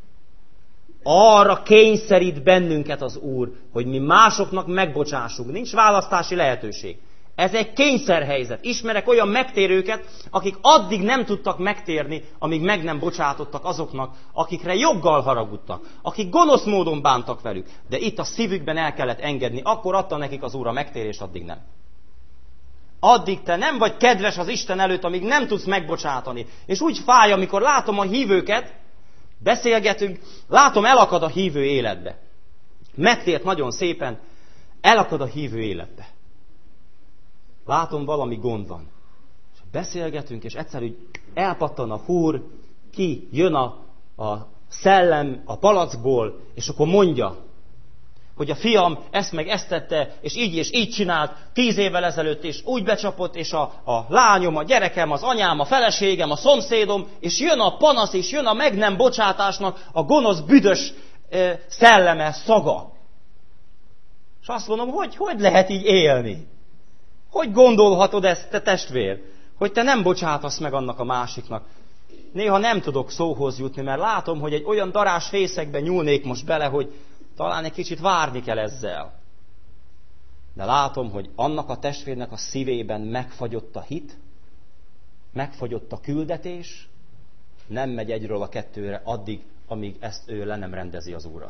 [SPEAKER 1] Arra kényszerít bennünket az Úr, hogy mi másoknak megbocsássunk. Nincs választási lehetőség. Ez egy kényszerhelyzet. Ismerek olyan megtérőket, akik addig nem tudtak megtérni, amíg meg nem bocsátottak azoknak, akikre joggal haragudtak, akik gonosz módon bántak velük. De itt a szívükben el kellett engedni, akkor adta nekik az Úr a megtérést, addig nem. Addig te nem vagy kedves az Isten előtt, amíg nem tudsz megbocsátani. És úgy fáj, amikor látom a hívőket, beszélgetünk, látom, elakad a hívő életbe. Megtért nagyon szépen, elakad a hívő életbe. Látom, valami gond van. És beszélgetünk, és egyszerűen elpattan a húr, ki jön a, a szellem a palackból, és akkor mondja, hogy a fiam ezt meg ezt tette, és így és így csinált, tíz évvel ezelőtt, és úgy becsapott, és a, a lányom, a gyerekem, az anyám, a feleségem, a szomszédom, és jön a panasz, és jön a meg nem bocsátásnak a gonosz, büdös e, szelleme, szaga. És azt mondom, hogy hogy lehet így élni? Hogy gondolhatod ezt, te testvér? Hogy te nem bocsátasz meg annak a másiknak. Néha nem tudok szóhoz jutni, mert látom, hogy egy olyan darás fészekbe nyúlnék most bele, hogy talán egy kicsit várni kell ezzel. De látom, hogy annak a testvérnek a szívében megfagyott a hit, megfagyott a küldetés, nem megy egyről a kettőre addig, amíg ezt ő le nem rendezi az Úrra.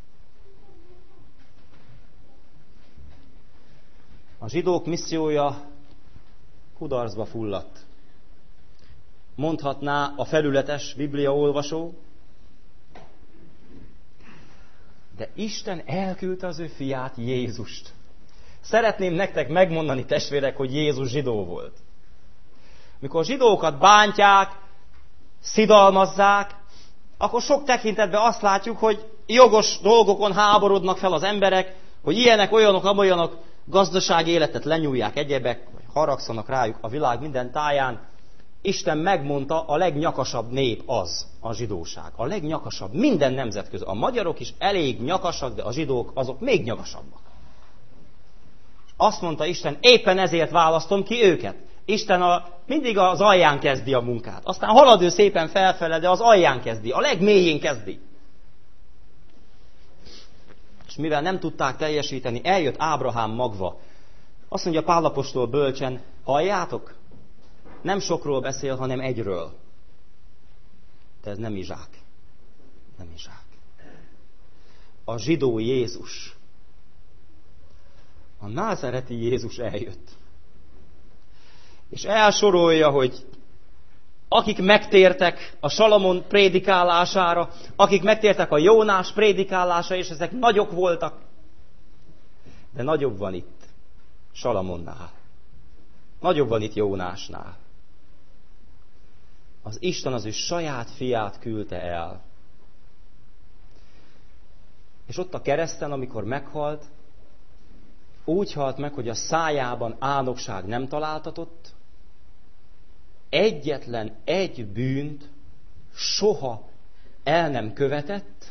[SPEAKER 1] A zsidók missziója kudarcba fulladt. Mondhatná a felületes bibliaolvasó, de Isten elküldte az ő fiát, Jézust. Szeretném nektek megmondani, testvérek, hogy Jézus zsidó volt. Mikor zsidókat bántják, szidalmazzák, akkor sok tekintetben azt látjuk, hogy jogos dolgokon háborodnak fel az emberek, hogy ilyenek, olyanok, amolyanok, gazdasági életet lenyúlják egyebek, vagy haragszanak rájuk a világ minden táján. Isten megmondta, a legnyakasabb nép az, a zsidóság. A legnyakasabb, minden nemzet közül. A magyarok is elég nyakasak, de a zsidók azok még nyakasabbak. Azt mondta Isten, éppen ezért választom ki őket. Isten a, mindig az alján kezdi a munkát. Aztán halad ő szépen felfele, de az alján kezdi, a legmélyén kezdi. És mivel nem tudták teljesíteni, eljött Ábrahám magva. Azt mondja Pál apostol bölcsen, halljátok? Nem sokról beszél, hanem egyről. De ez nem izsák. Nem izsák. A zsidó Jézus. A názáreti Jézus eljött. És elsorolja, hogy akik megtértek a Salamon prédikálására, akik megtértek a Jónás prédikálására, és ezek nagyok voltak. De nagyobb van itt Salamonnál. Nagyobb van itt Jónásnál. Az Isten az ő saját fiát küldte el. És ott a kereszten, amikor meghalt, úgy halt meg, hogy a szájában álnokság nem találtatott, egyetlen egy bűnt soha el nem követett,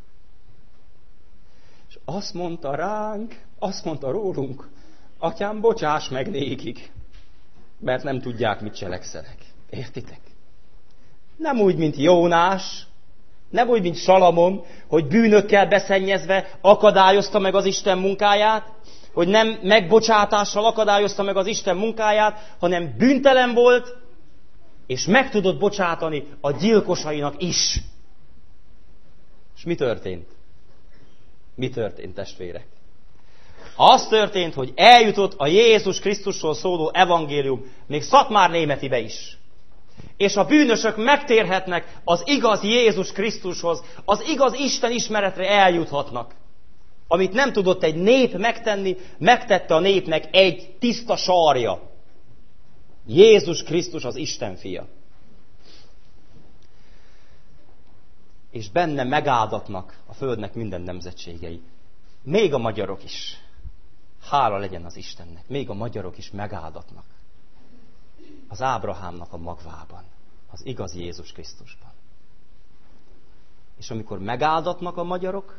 [SPEAKER 1] és azt mondta ránk, azt mondta rólunk, atyám, bocsáss meg nékik, mert nem tudják, mit cselekszenek. Értitek? Nem úgy, mint Jónás, nem úgy, mint Salamon, hogy bűnökkel beszennyezve akadályozta meg az Isten munkáját, hogy nem megbocsátással akadályozta meg az Isten munkáját, hanem bűntelen volt, és meg tudott bocsátani a gyilkosainak is. És mi történt? Mi történt, testvérek? Az történt, hogy eljutott a Jézus Krisztusról szóló evangélium még Szatmár-Németibe is. és a bűnösök megtérhetnek az igaz Jézus Krisztushoz, az igaz Isten ismeretre eljuthatnak. Amit nem tudott egy nép megtenni, megtette a népnek egy tiszta sarja. Jézus Krisztus az Isten fia. És benne megáldatnak a földnek minden nemzetségei. Még a magyarok is. Hála legyen az Istennek. Még a magyarok is megáldatnak. Az Ábrahámnak a magvában. Az igaz Jézus Krisztusban. És amikor megáldatnak a magyarok,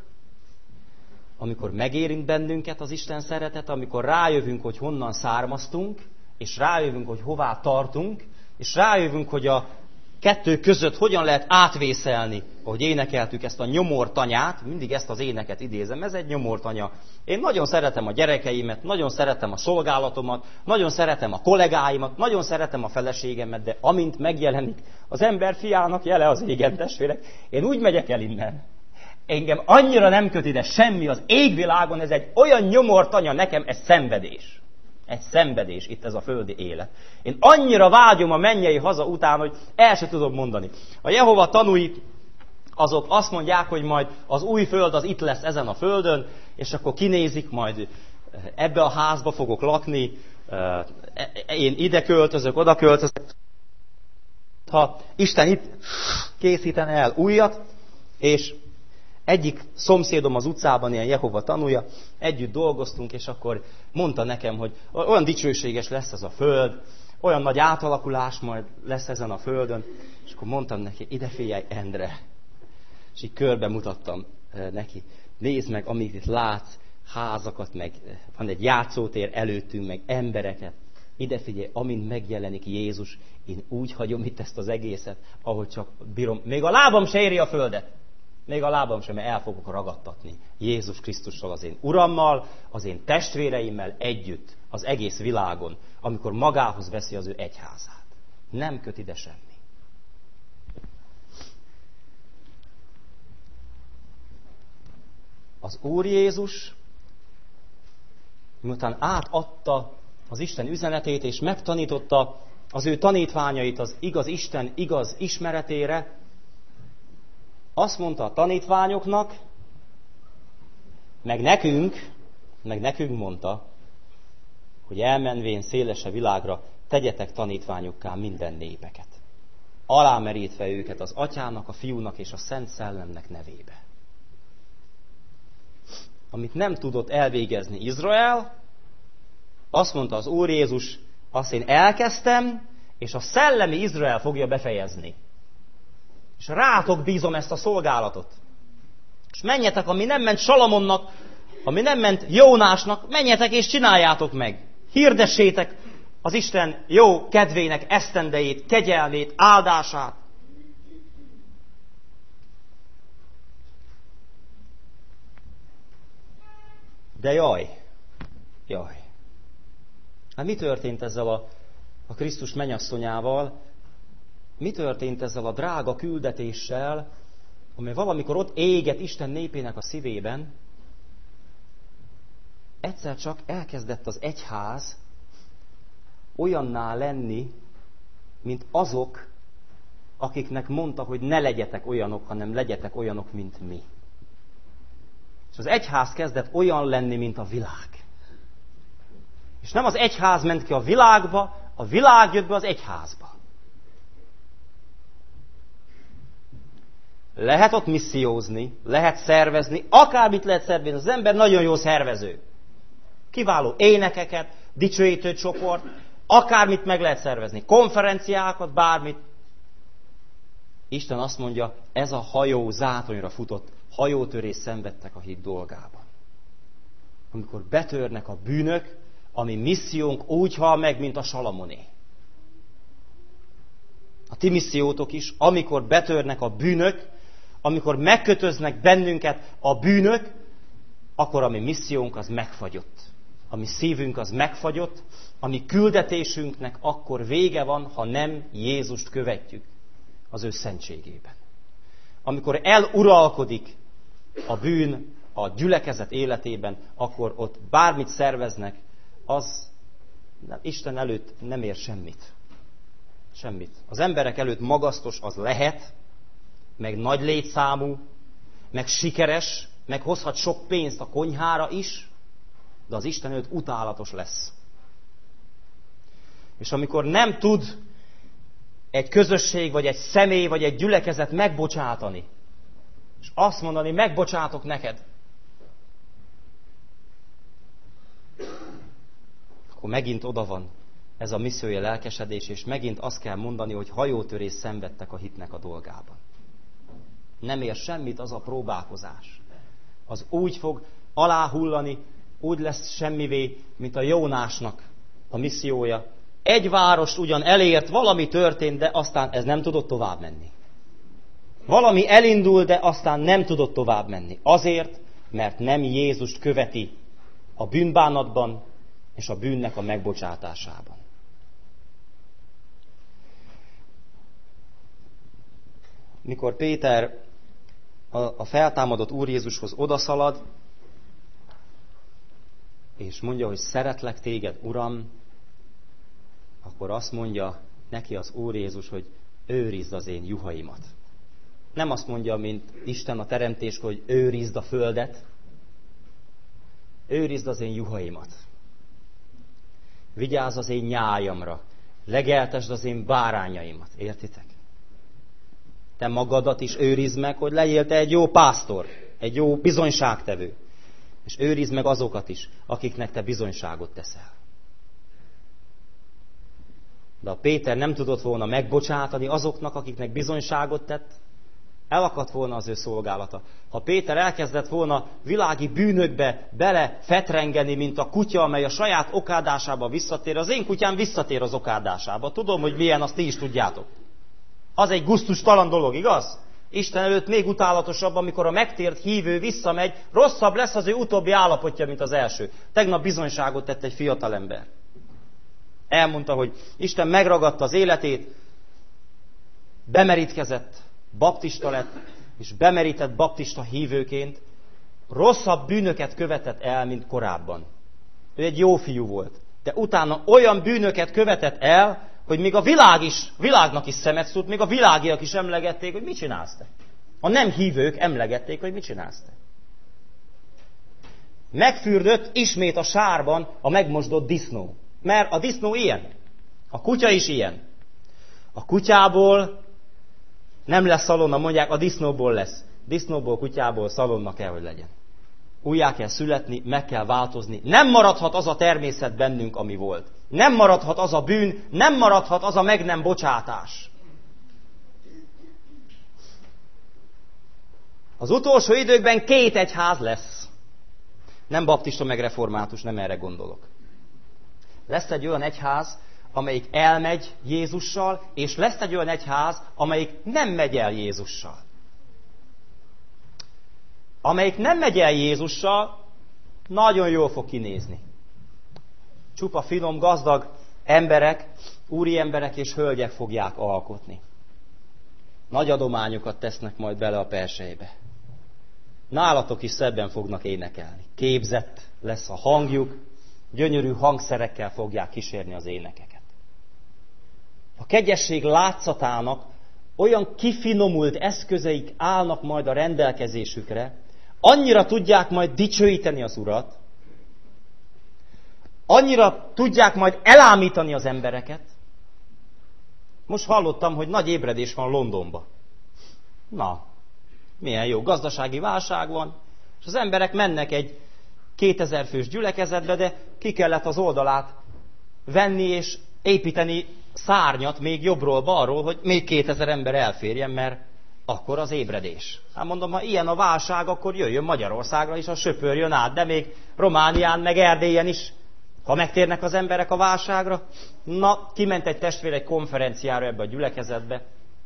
[SPEAKER 1] amikor megérint bennünket az Isten szeretet, amikor rájövünk, hogy honnan származtunk, és rájövünk, hogy hová tartunk, és rájövünk, hogy a kettő között hogyan lehet átvészelni, ahogy énekeltük ezt a nyomortanyát, mindig ezt az éneket idézem, ez egy nyomortanya. Én nagyon szeretem a gyerekeimet, nagyon szeretem a szolgálatomat, nagyon szeretem a kollégáimat, nagyon szeretem a feleségemet, de amint megjelenik az ember fiának jele az égen, testvérek, én úgy megyek el innen. Engem annyira nem köt ide semmi az égvilágon, ez egy olyan nyomortanya, nekem ez szenvedés. Egy szenvedés itt ez a földi élet. Én annyira vágyom a mennyei haza után, hogy el se tudom mondani. A Jehova tanúi azok azt mondják, hogy majd az új föld az itt lesz ezen a földön, és akkor kinézik, majd ebbe a házba fogok lakni, én ide költözök, oda költözök. Ha Isten itt készíten el újat, és egyik szomszédom az utcában, ilyen Jehova tanúja, együtt dolgoztunk, és akkor mondta nekem, hogy olyan dicsőséges lesz ez a föld, olyan nagy átalakulás majd lesz ezen a földön, és akkor mondtam neki, ide figyelj, Endre. És így körbe mutattam neki, nézd meg, amit itt látsz, házakat, meg van egy játszótér előttünk, meg embereket. Ide figyelj, amint megjelenik Jézus, én úgy hagyom itt ezt az egészet, ahogy csak bírom. Még a lábam se éri a földet. Még a lábam sem, mert el fogok ragadtatni Jézus Krisztussal, az én Urammal, az én testvéreimmel együtt, az egész világon, amikor magához veszi az ő egyházát. Nem köt ide semmi. Az Úr Jézus, miután átadta az Isten üzenetét, és megtanította az ő tanítványait az igaz Isten igaz ismeretére, azt mondta a tanítványoknak, meg nekünk, meg nekünk mondta, hogy elmenvén szélese világra tegyetek tanítványokká minden népeket, alámerítve őket az Atyának, a Fiúnak és a Szent Szellemnek nevébe. Amit nem tudott elvégezni Izrael, azt mondta az Úr Jézus, azt én elkezdtem, és a szellemi Izrael fogja befejezni. És rátok bízom ezt a szolgálatot. És menjetek, ami nem ment Salamonnak, ami nem ment Jónásnak, menjetek és csináljátok meg. Hirdessétek az Isten jó kedvének esztendejét, kegyelmét, áldását. De jaj, jaj. Hát mi történt ezzel a, a Krisztus mennyasszonyával? Mi történt ezzel a drága küldetéssel, amely valamikor ott éget Isten népének a szívében? Egyszer csak elkezdett az egyház olyanná lenni, mint azok, akiknek mondta, hogy ne legyetek olyanok, hanem legyetek olyanok, mint mi. És az egyház kezdett olyan lenni, mint a világ. És nem az egyház ment ki a világba, a világ jött be az egyházba. Lehet ott missziózni, lehet szervezni, akármit lehet szervezni. Az ember nagyon jó szervező. Kiváló énekeket, dicsőítő csoport, akármit meg lehet szervezni. Konferenciákat, bármit. Isten azt mondja, ez a hajó zátonyra futott, hajótörés szenvedtek a hit dolgában. Amikor betörnek a bűnök, a mi missziónk úgy hal meg, mint a Salamoné. A ti missziótok is, amikor betörnek a bűnök, amikor megkötöznek bennünket a bűnök, akkor a mi missziónk az megfagyott. A mi szívünk az megfagyott, a mi küldetésünknek akkor vége van, ha nem Jézust követjük az ő szentségében. Amikor eluralkodik a bűn a gyülekezet életében, akkor ott bármit szerveznek, az Isten előtt nem ér semmit. Semmit. Az emberek előtt magasztos az lehet, meg nagy létszámú, meg sikeres, meg hozhat sok pénzt a konyhára is, de az Isten előtt utálatos lesz. És amikor nem tud egy közösség, vagy egy személy, vagy egy gyülekezet megbocsátani, és azt mondani, megbocsátok neked, akkor megint oda van ez a missziója lelkesedés, és megint azt kell mondani, hogy hajótörés szenvedtek a hitnek a dolgában. Nem ér semmit az a próbálkozás. Az úgy fog aláhullani, úgy lesz semmivé, mint a Jónásnak a missziója. Egy várost ugyan elért, valami történt, de aztán ez nem tudott tovább menni. Valami elindul, de aztán nem tudott tovább menni. Azért, mert nem Jézust követi a bűnbánatban és a bűnnek a megbocsátásában. Mikor Péter a feltámadott Úr Jézushoz odaszalad, és mondja, hogy szeretlek téged, Uram, akkor azt mondja neki az Úr Jézus, hogy őrizd az én juhaimat. Nem azt mondja, mint Isten a teremtéskor, hogy őrizd a földet, őrizd az én juhaimat. Vigyázz az én nyájamra, legeltesd az én bárányaimat, értitek? Te magadat is őrizd meg, hogy legyél te egy jó pásztor, egy jó bizonyságtevő. És őrizd meg azokat is, akiknek te bizonyságot teszel. De a Péter nem tudott volna megbocsátani azoknak, akiknek bizonyságot tett, elakadt volna az ő szolgálata. Ha Péter elkezdett volna világi bűnökbe bele fetrengeni, mint a kutya, amely a saját okádásába visszatér, az én kutyám visszatér az okádásába. Tudom, hogy milyen, azt ti is tudjátok. Az egy gusztustalan dolog, igaz? Isten előtt még utálatosabb, amikor a megtért hívő visszamegy, rosszabb lesz az ő utóbbi állapotja, mint az első. Tegnap bizonyságot tett egy fiatalember. Elmondta, hogy Isten megragadta az életét, bemerítkezett, baptista lett, és bemerített baptista hívőként rosszabb bűnöket követett el, mint korábban. Ő egy jó fiú volt, de utána olyan bűnöket követett el, hogy még a világ is, világnak is szemet szúrt, még a világiak is emlegették, hogy mit csinálsz te. A nem hívők emlegették, hogy mit csinálsz te. Megfürdött ismét a sárban a megmosdott disznó. Mert a disznó ilyen. A kutya is ilyen. A kutyából nem lesz szalonna, mondják, a disznóból lesz. Disznóból, kutyából szalonna kell, hogy legyen. Újjá kell születni, meg kell változni. Nem maradhat az a természet bennünk, ami volt. Nem maradhat az a bűn, nem maradhat az a meg nem bocsátás. Az utolsó időkben két egyház lesz. Nem baptista meg református, nem erre gondolok. Lesz egy olyan egyház, amelyik elmegy Jézussal, és lesz egy olyan egyház, amelyik nem megy el Jézussal. Amelyik nem megy el Jézussal, nagyon jól fog kinézni. Csupa finom, gazdag emberek, úri emberek és hölgyek fogják alkotni. Nagy adományokat tesznek majd bele a persejbe. Nálatok is szebben fognak énekelni. Képzett lesz a hangjuk, gyönyörű hangszerekkel fogják kísérni az énekeket. A kegyesség látszatának olyan kifinomult eszközeik állnak majd a rendelkezésükre, annyira tudják majd dicsőíteni az Urat, annyira tudják majd elámítani az embereket. Most hallottam, hogy nagy ébredés van Londonban. Na, milyen jó, gazdasági válság van, és az emberek mennek egy kétezer fős gyülekezetbe, de ki kellett az oldalát venni és építeni szárnyat még jobbról-balról, hogy még kétezer ember elférjen, mert akkor az ébredés. Hát mondom, ha ilyen a válság, akkor jöjjön Magyarországra is, a söpörjön át, de még Románián, meg Erdélyen is, ha megtérnek az emberek a válságra. Na, kiment egy testvér egy konferenciára ebbe a gyülekezetbe.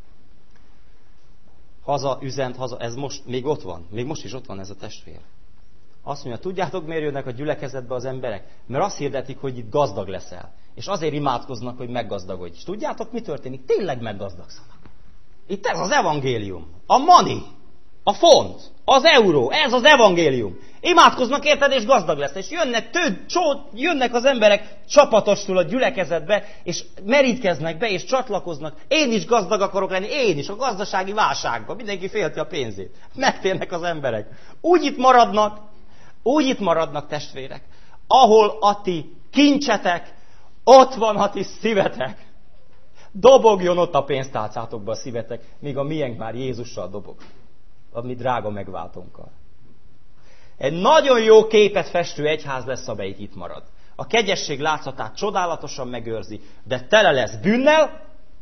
[SPEAKER 1] Haza üzent, haza, ez most még ott van, még most is ott van ez a testvér. Azt mondja, tudjátok, miért jönnek a gyülekezetbe az emberek? Mert azt hirdetik, hogy itt gazdag leszel. És azért imádkoznak, hogy meggazdagodj. És tudjátok, mi történik? Tényleg meggazdagszanak. Itt ez az evangélium. A money. A font, az euró, ez az evangélium. Imádkoznak érted, és gazdag lesz. És jönnek, tőd, csó, jönnek az emberek csapatostul a gyülekezetbe, és merítkeznek be, és csatlakoznak. Én is gazdag akarok lenni, én is, a gazdasági válságban. Mindenki félti a pénzét. Megtérnek az emberek. Úgy itt maradnak, úgy itt maradnak, testvérek, ahol a ti kincsetek, ott van a ti szívetek. Dobogjon ott a pénztálcátokba a szívetek, míg a miénk már Jézussal dobog, a mi drága megváltónkkal. Egy nagyon jó képet festő egyház lesz, amelyik itt marad. A kegyesség látszatát csodálatosan megőrzi, de tele lesz bűnnel,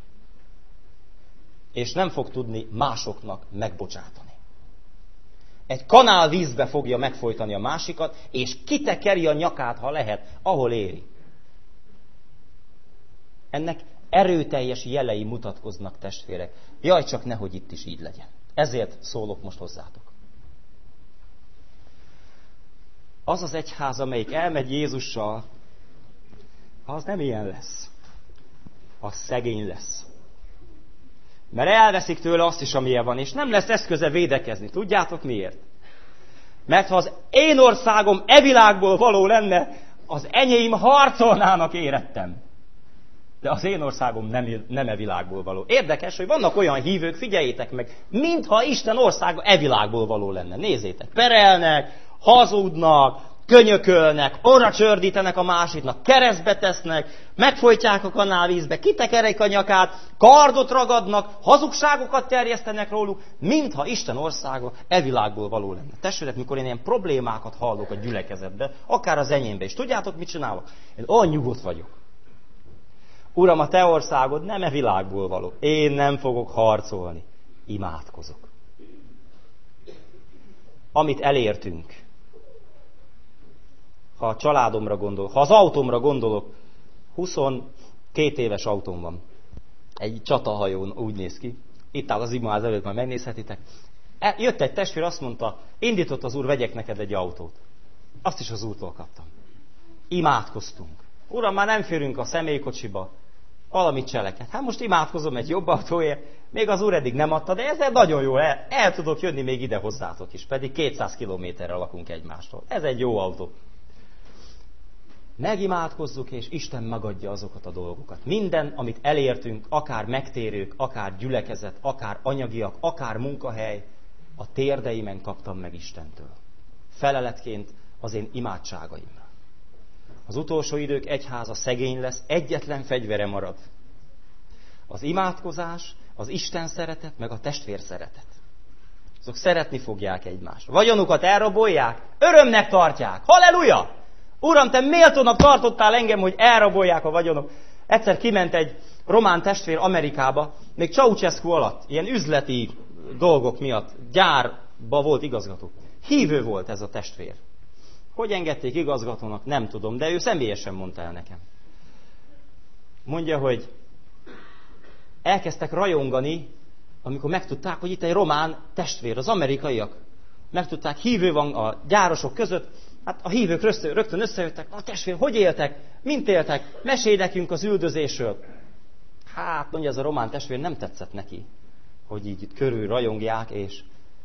[SPEAKER 1] és nem fog tudni másoknak megbocsátani. Egy kanál vízbe fogja megfojtani a másikat, és kitekeri a nyakát, ha lehet, ahol éri. Ennek erőteljes jelei mutatkoznak, testvérek. Jaj, csak nehogy itt is így legyen. Ezért szólok most hozzátok. Az az egyház, amelyik elmegy Jézussal, az nem ilyen lesz. Az szegény lesz. Mert elveszik tőle azt is, amilyen van, és nem lesz eszköze védekezni. Tudjátok miért? Mert ha az én országom e világból való lenne, az enyém harcolnának, érettem. De az én országom nem, nem e világból való. Érdekes, hogy vannak olyan hívők, figyeljétek meg, mintha Isten országa e világból való lenne. Nézzétek, perelnek, hazudnak, könyökölnek, orra csördítenek a másiknak, keresztbe tesznek, megfojtják a kanálvízbe, kitekerik a nyakát, kardot ragadnak, hazugságokat terjesztenek róluk, mintha Isten országa e világból való lenne. Testvérek, mikor én ilyen problémákat hallok a gyülekezetbe, akár az enyémbe is, tudjátok, mit csinálok? Én olyan nyugodt vagyok. Uram, a te országod nem e világból való. Én nem fogok harcolni. Imádkozok. Amit elértünk, ha a családomra gondolok, ha az autómra gondolok, huszonkét éves autóm van. Egy csatahajón úgy néz ki. Itt áll az imaház előtt, majd megnézhetitek. Jött egy testvér, azt mondta, indított az Úr, vegyek neked egy autót. Azt is az Úrtól kaptam. Imádkoztunk. Uram, már nem férünk a személykocsiba. Valamit cseleket. Hát most imádkozom egy jobb autóért, még az Úr eddig nem adta, de ezzel nagyon jó, el, el tudok jönni még ide hozzátok is, pedig kétszáz kilométerre lakunk egymástól. Ez egy jó autó. Megimádkozzuk, és Isten megadja azokat a dolgokat. Minden, amit elértünk, akár megtérők, akár gyülekezet, akár anyagiak, akár munkahely, a térdeimen kaptam meg Istentől. Feleletként az én imádságaimra. Az utolsó idők egyháza szegény lesz, egyetlen fegyvere marad. Az imádkozás, az Isten szeretet, meg a testvér szeretet. Azok szeretni fogják egymást. Vagyonukat elrabolják, örömnek tartják. Halleluja! Uram, te méltónak tartottál engem, hogy elrabolják a vagyonok. Egyszer kiment egy román testvér Amerikába, még Ceausescu alatt, ilyen üzleti dolgok miatt, gyárba volt igazgató. Hívő volt ez a testvér. Hogy engedték igazgatónak, nem tudom, de ő személyesen mondta el nekem. Mondja, hogy elkezdtek rajongani, amikor megtudták, hogy itt egy román testvér, az amerikaiak. Megtudták, hívő van a gyárosok között, hát a hívők rögtön összejöttek, a testvér, hogy éltek, mint éltek, mesélj nekünk az üldözésről. Hát, mondja, ez a román testvér nem tetszett neki, hogy így itt körül rajongják, és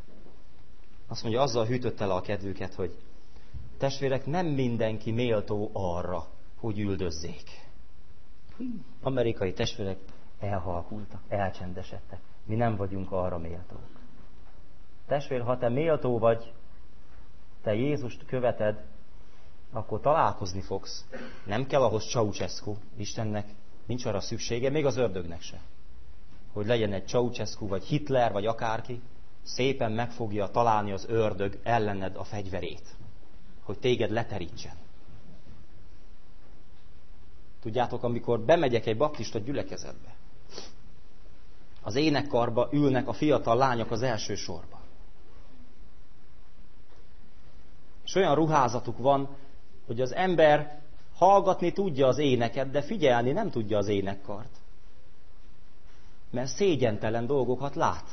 [SPEAKER 1] azt mondja, azzal hűtötte le a kedvüket, hogy testvérek, nem mindenki méltó arra, hogy üldözzék. Amerikai testvérek elhalkultak, elcsendesedtek. Mi nem vagyunk arra méltók. Testvér, ha te méltó vagy, te Jézust követed, akkor találkozni fogsz. Nem kell ahhoz Ceausescu. Istennek nincs arra szüksége, még az ördögnek se. Hogy legyen egy Ceausescu, vagy Hitler, vagy akárki, szépen meg fogja találni az ördög ellened a fegyverét. Hogy téged leterítsen. Tudjátok, amikor bemegyek egy baptista gyülekezetbe, az énekkarba ülnek a fiatal lányok az első sorba. És olyan ruházatuk van, hogy az ember hallgatni tudja az éneket, de figyelni nem tudja az énekkart. Mert szégyentelen dolgokat lát.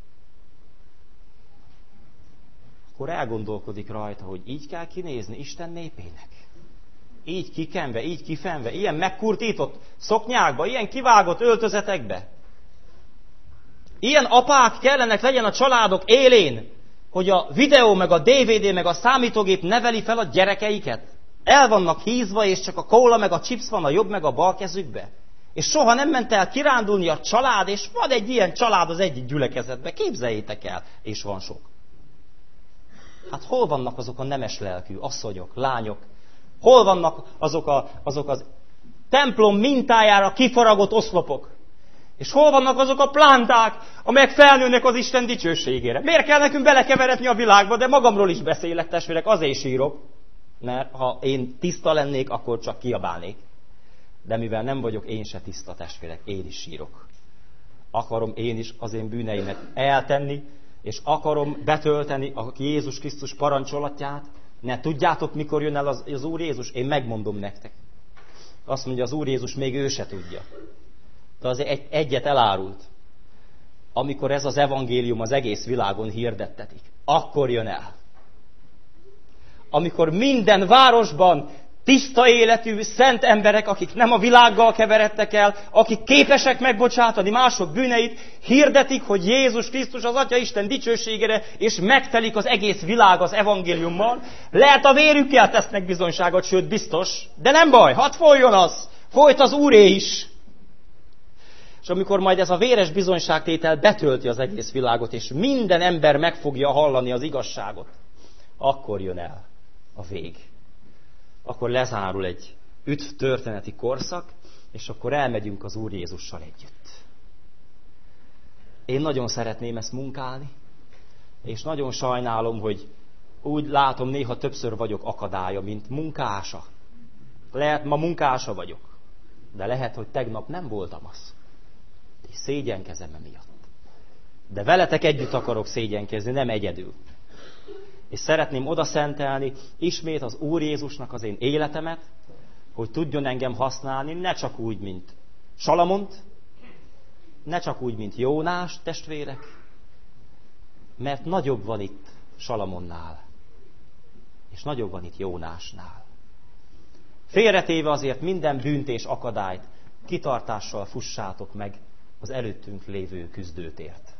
[SPEAKER 1] Akkor elgondolkodik rajta, hogy így kell kinézni Isten népének. Így kikenve, így kifenve, ilyen megkurtított szoknyákba, ilyen kivágott öltözetekbe. Ilyen apák kellenek legyen a családok élén, hogy a videó, meg a dé vé dé, meg a számítógép neveli fel a gyerekeiket. El vannak hízva, és csak a kóla, meg a chips van a jobb, meg a bal kezükbe. És soha nem ment el kirándulni a család, és van egy ilyen család az egyik gyülekezetben. Képzeljétek el, és van sok. Hát hol vannak azok a nemes lelkű asszonyok, lányok? Hol vannak azok, a, azok az templom mintájára kifaragott oszlopok? És hol vannak azok a plánták, amelyek felnőnek az Isten dicsőségére? Miért kell nekünk belekeveredni a világba? De magamról is beszélek, testvérek, azért sírok. Mert ha én tiszta lennék, akkor csak kiabálnék. De mivel nem vagyok én se tiszta, testvérek, én is sírok. Akarom én is az én bűneimet eltenni, és akarom betölteni a Jézus Krisztus parancsolatját. Ne tudjátok, mikor jön el az, az Úr Jézus? Én megmondom nektek. Azt mondja, az Úr Jézus még ő se tudja. De azért egy, egyet elárult. Amikor ez az evangélium az egész világon hirdettetik, akkor jön el. Amikor minden városban tiszta életű, szent emberek, akik nem a világgal keveredtek el, akik képesek megbocsátani mások bűneit, hirdetik, hogy Jézus Krisztus az Atya Isten dicsőségére, és megtelik az egész világ az evangéliummal. Lehet a vérükkel tesznek bizonyságot, sőt biztos, de nem baj, hadd folyjon az, folyt az Úré is. És amikor majd ez a véres bizonyságtétel betölti az egész világot, és minden ember meg fogja hallani az igazságot, akkor jön el a vég. Akkor lezárul egy üdv történeti korszak, és akkor elmegyünk az Úr Jézussal együtt. Én nagyon szeretném ezt munkálni, és nagyon sajnálom, hogy úgy látom, néha többször vagyok akadálya, mint munkása. Lehet, ma munkása vagyok, de lehet, hogy tegnap nem voltam az. És szégyenkezem emiatt. De veletek együtt akarok szégyenkezni, nem egyedül. És szeretném oda szentelni ismét az Úr Jézusnak az én életemet, hogy tudjon engem használni, ne csak úgy, mint Salamont, ne csak úgy, mint Jónás, testvérek, mert nagyobb van itt Salamonnál, és nagyobb van itt Jónásnál. Félretéve azért minden bűnt és akadályt, kitartással fussátok meg az előttünk lévő küzdőtért.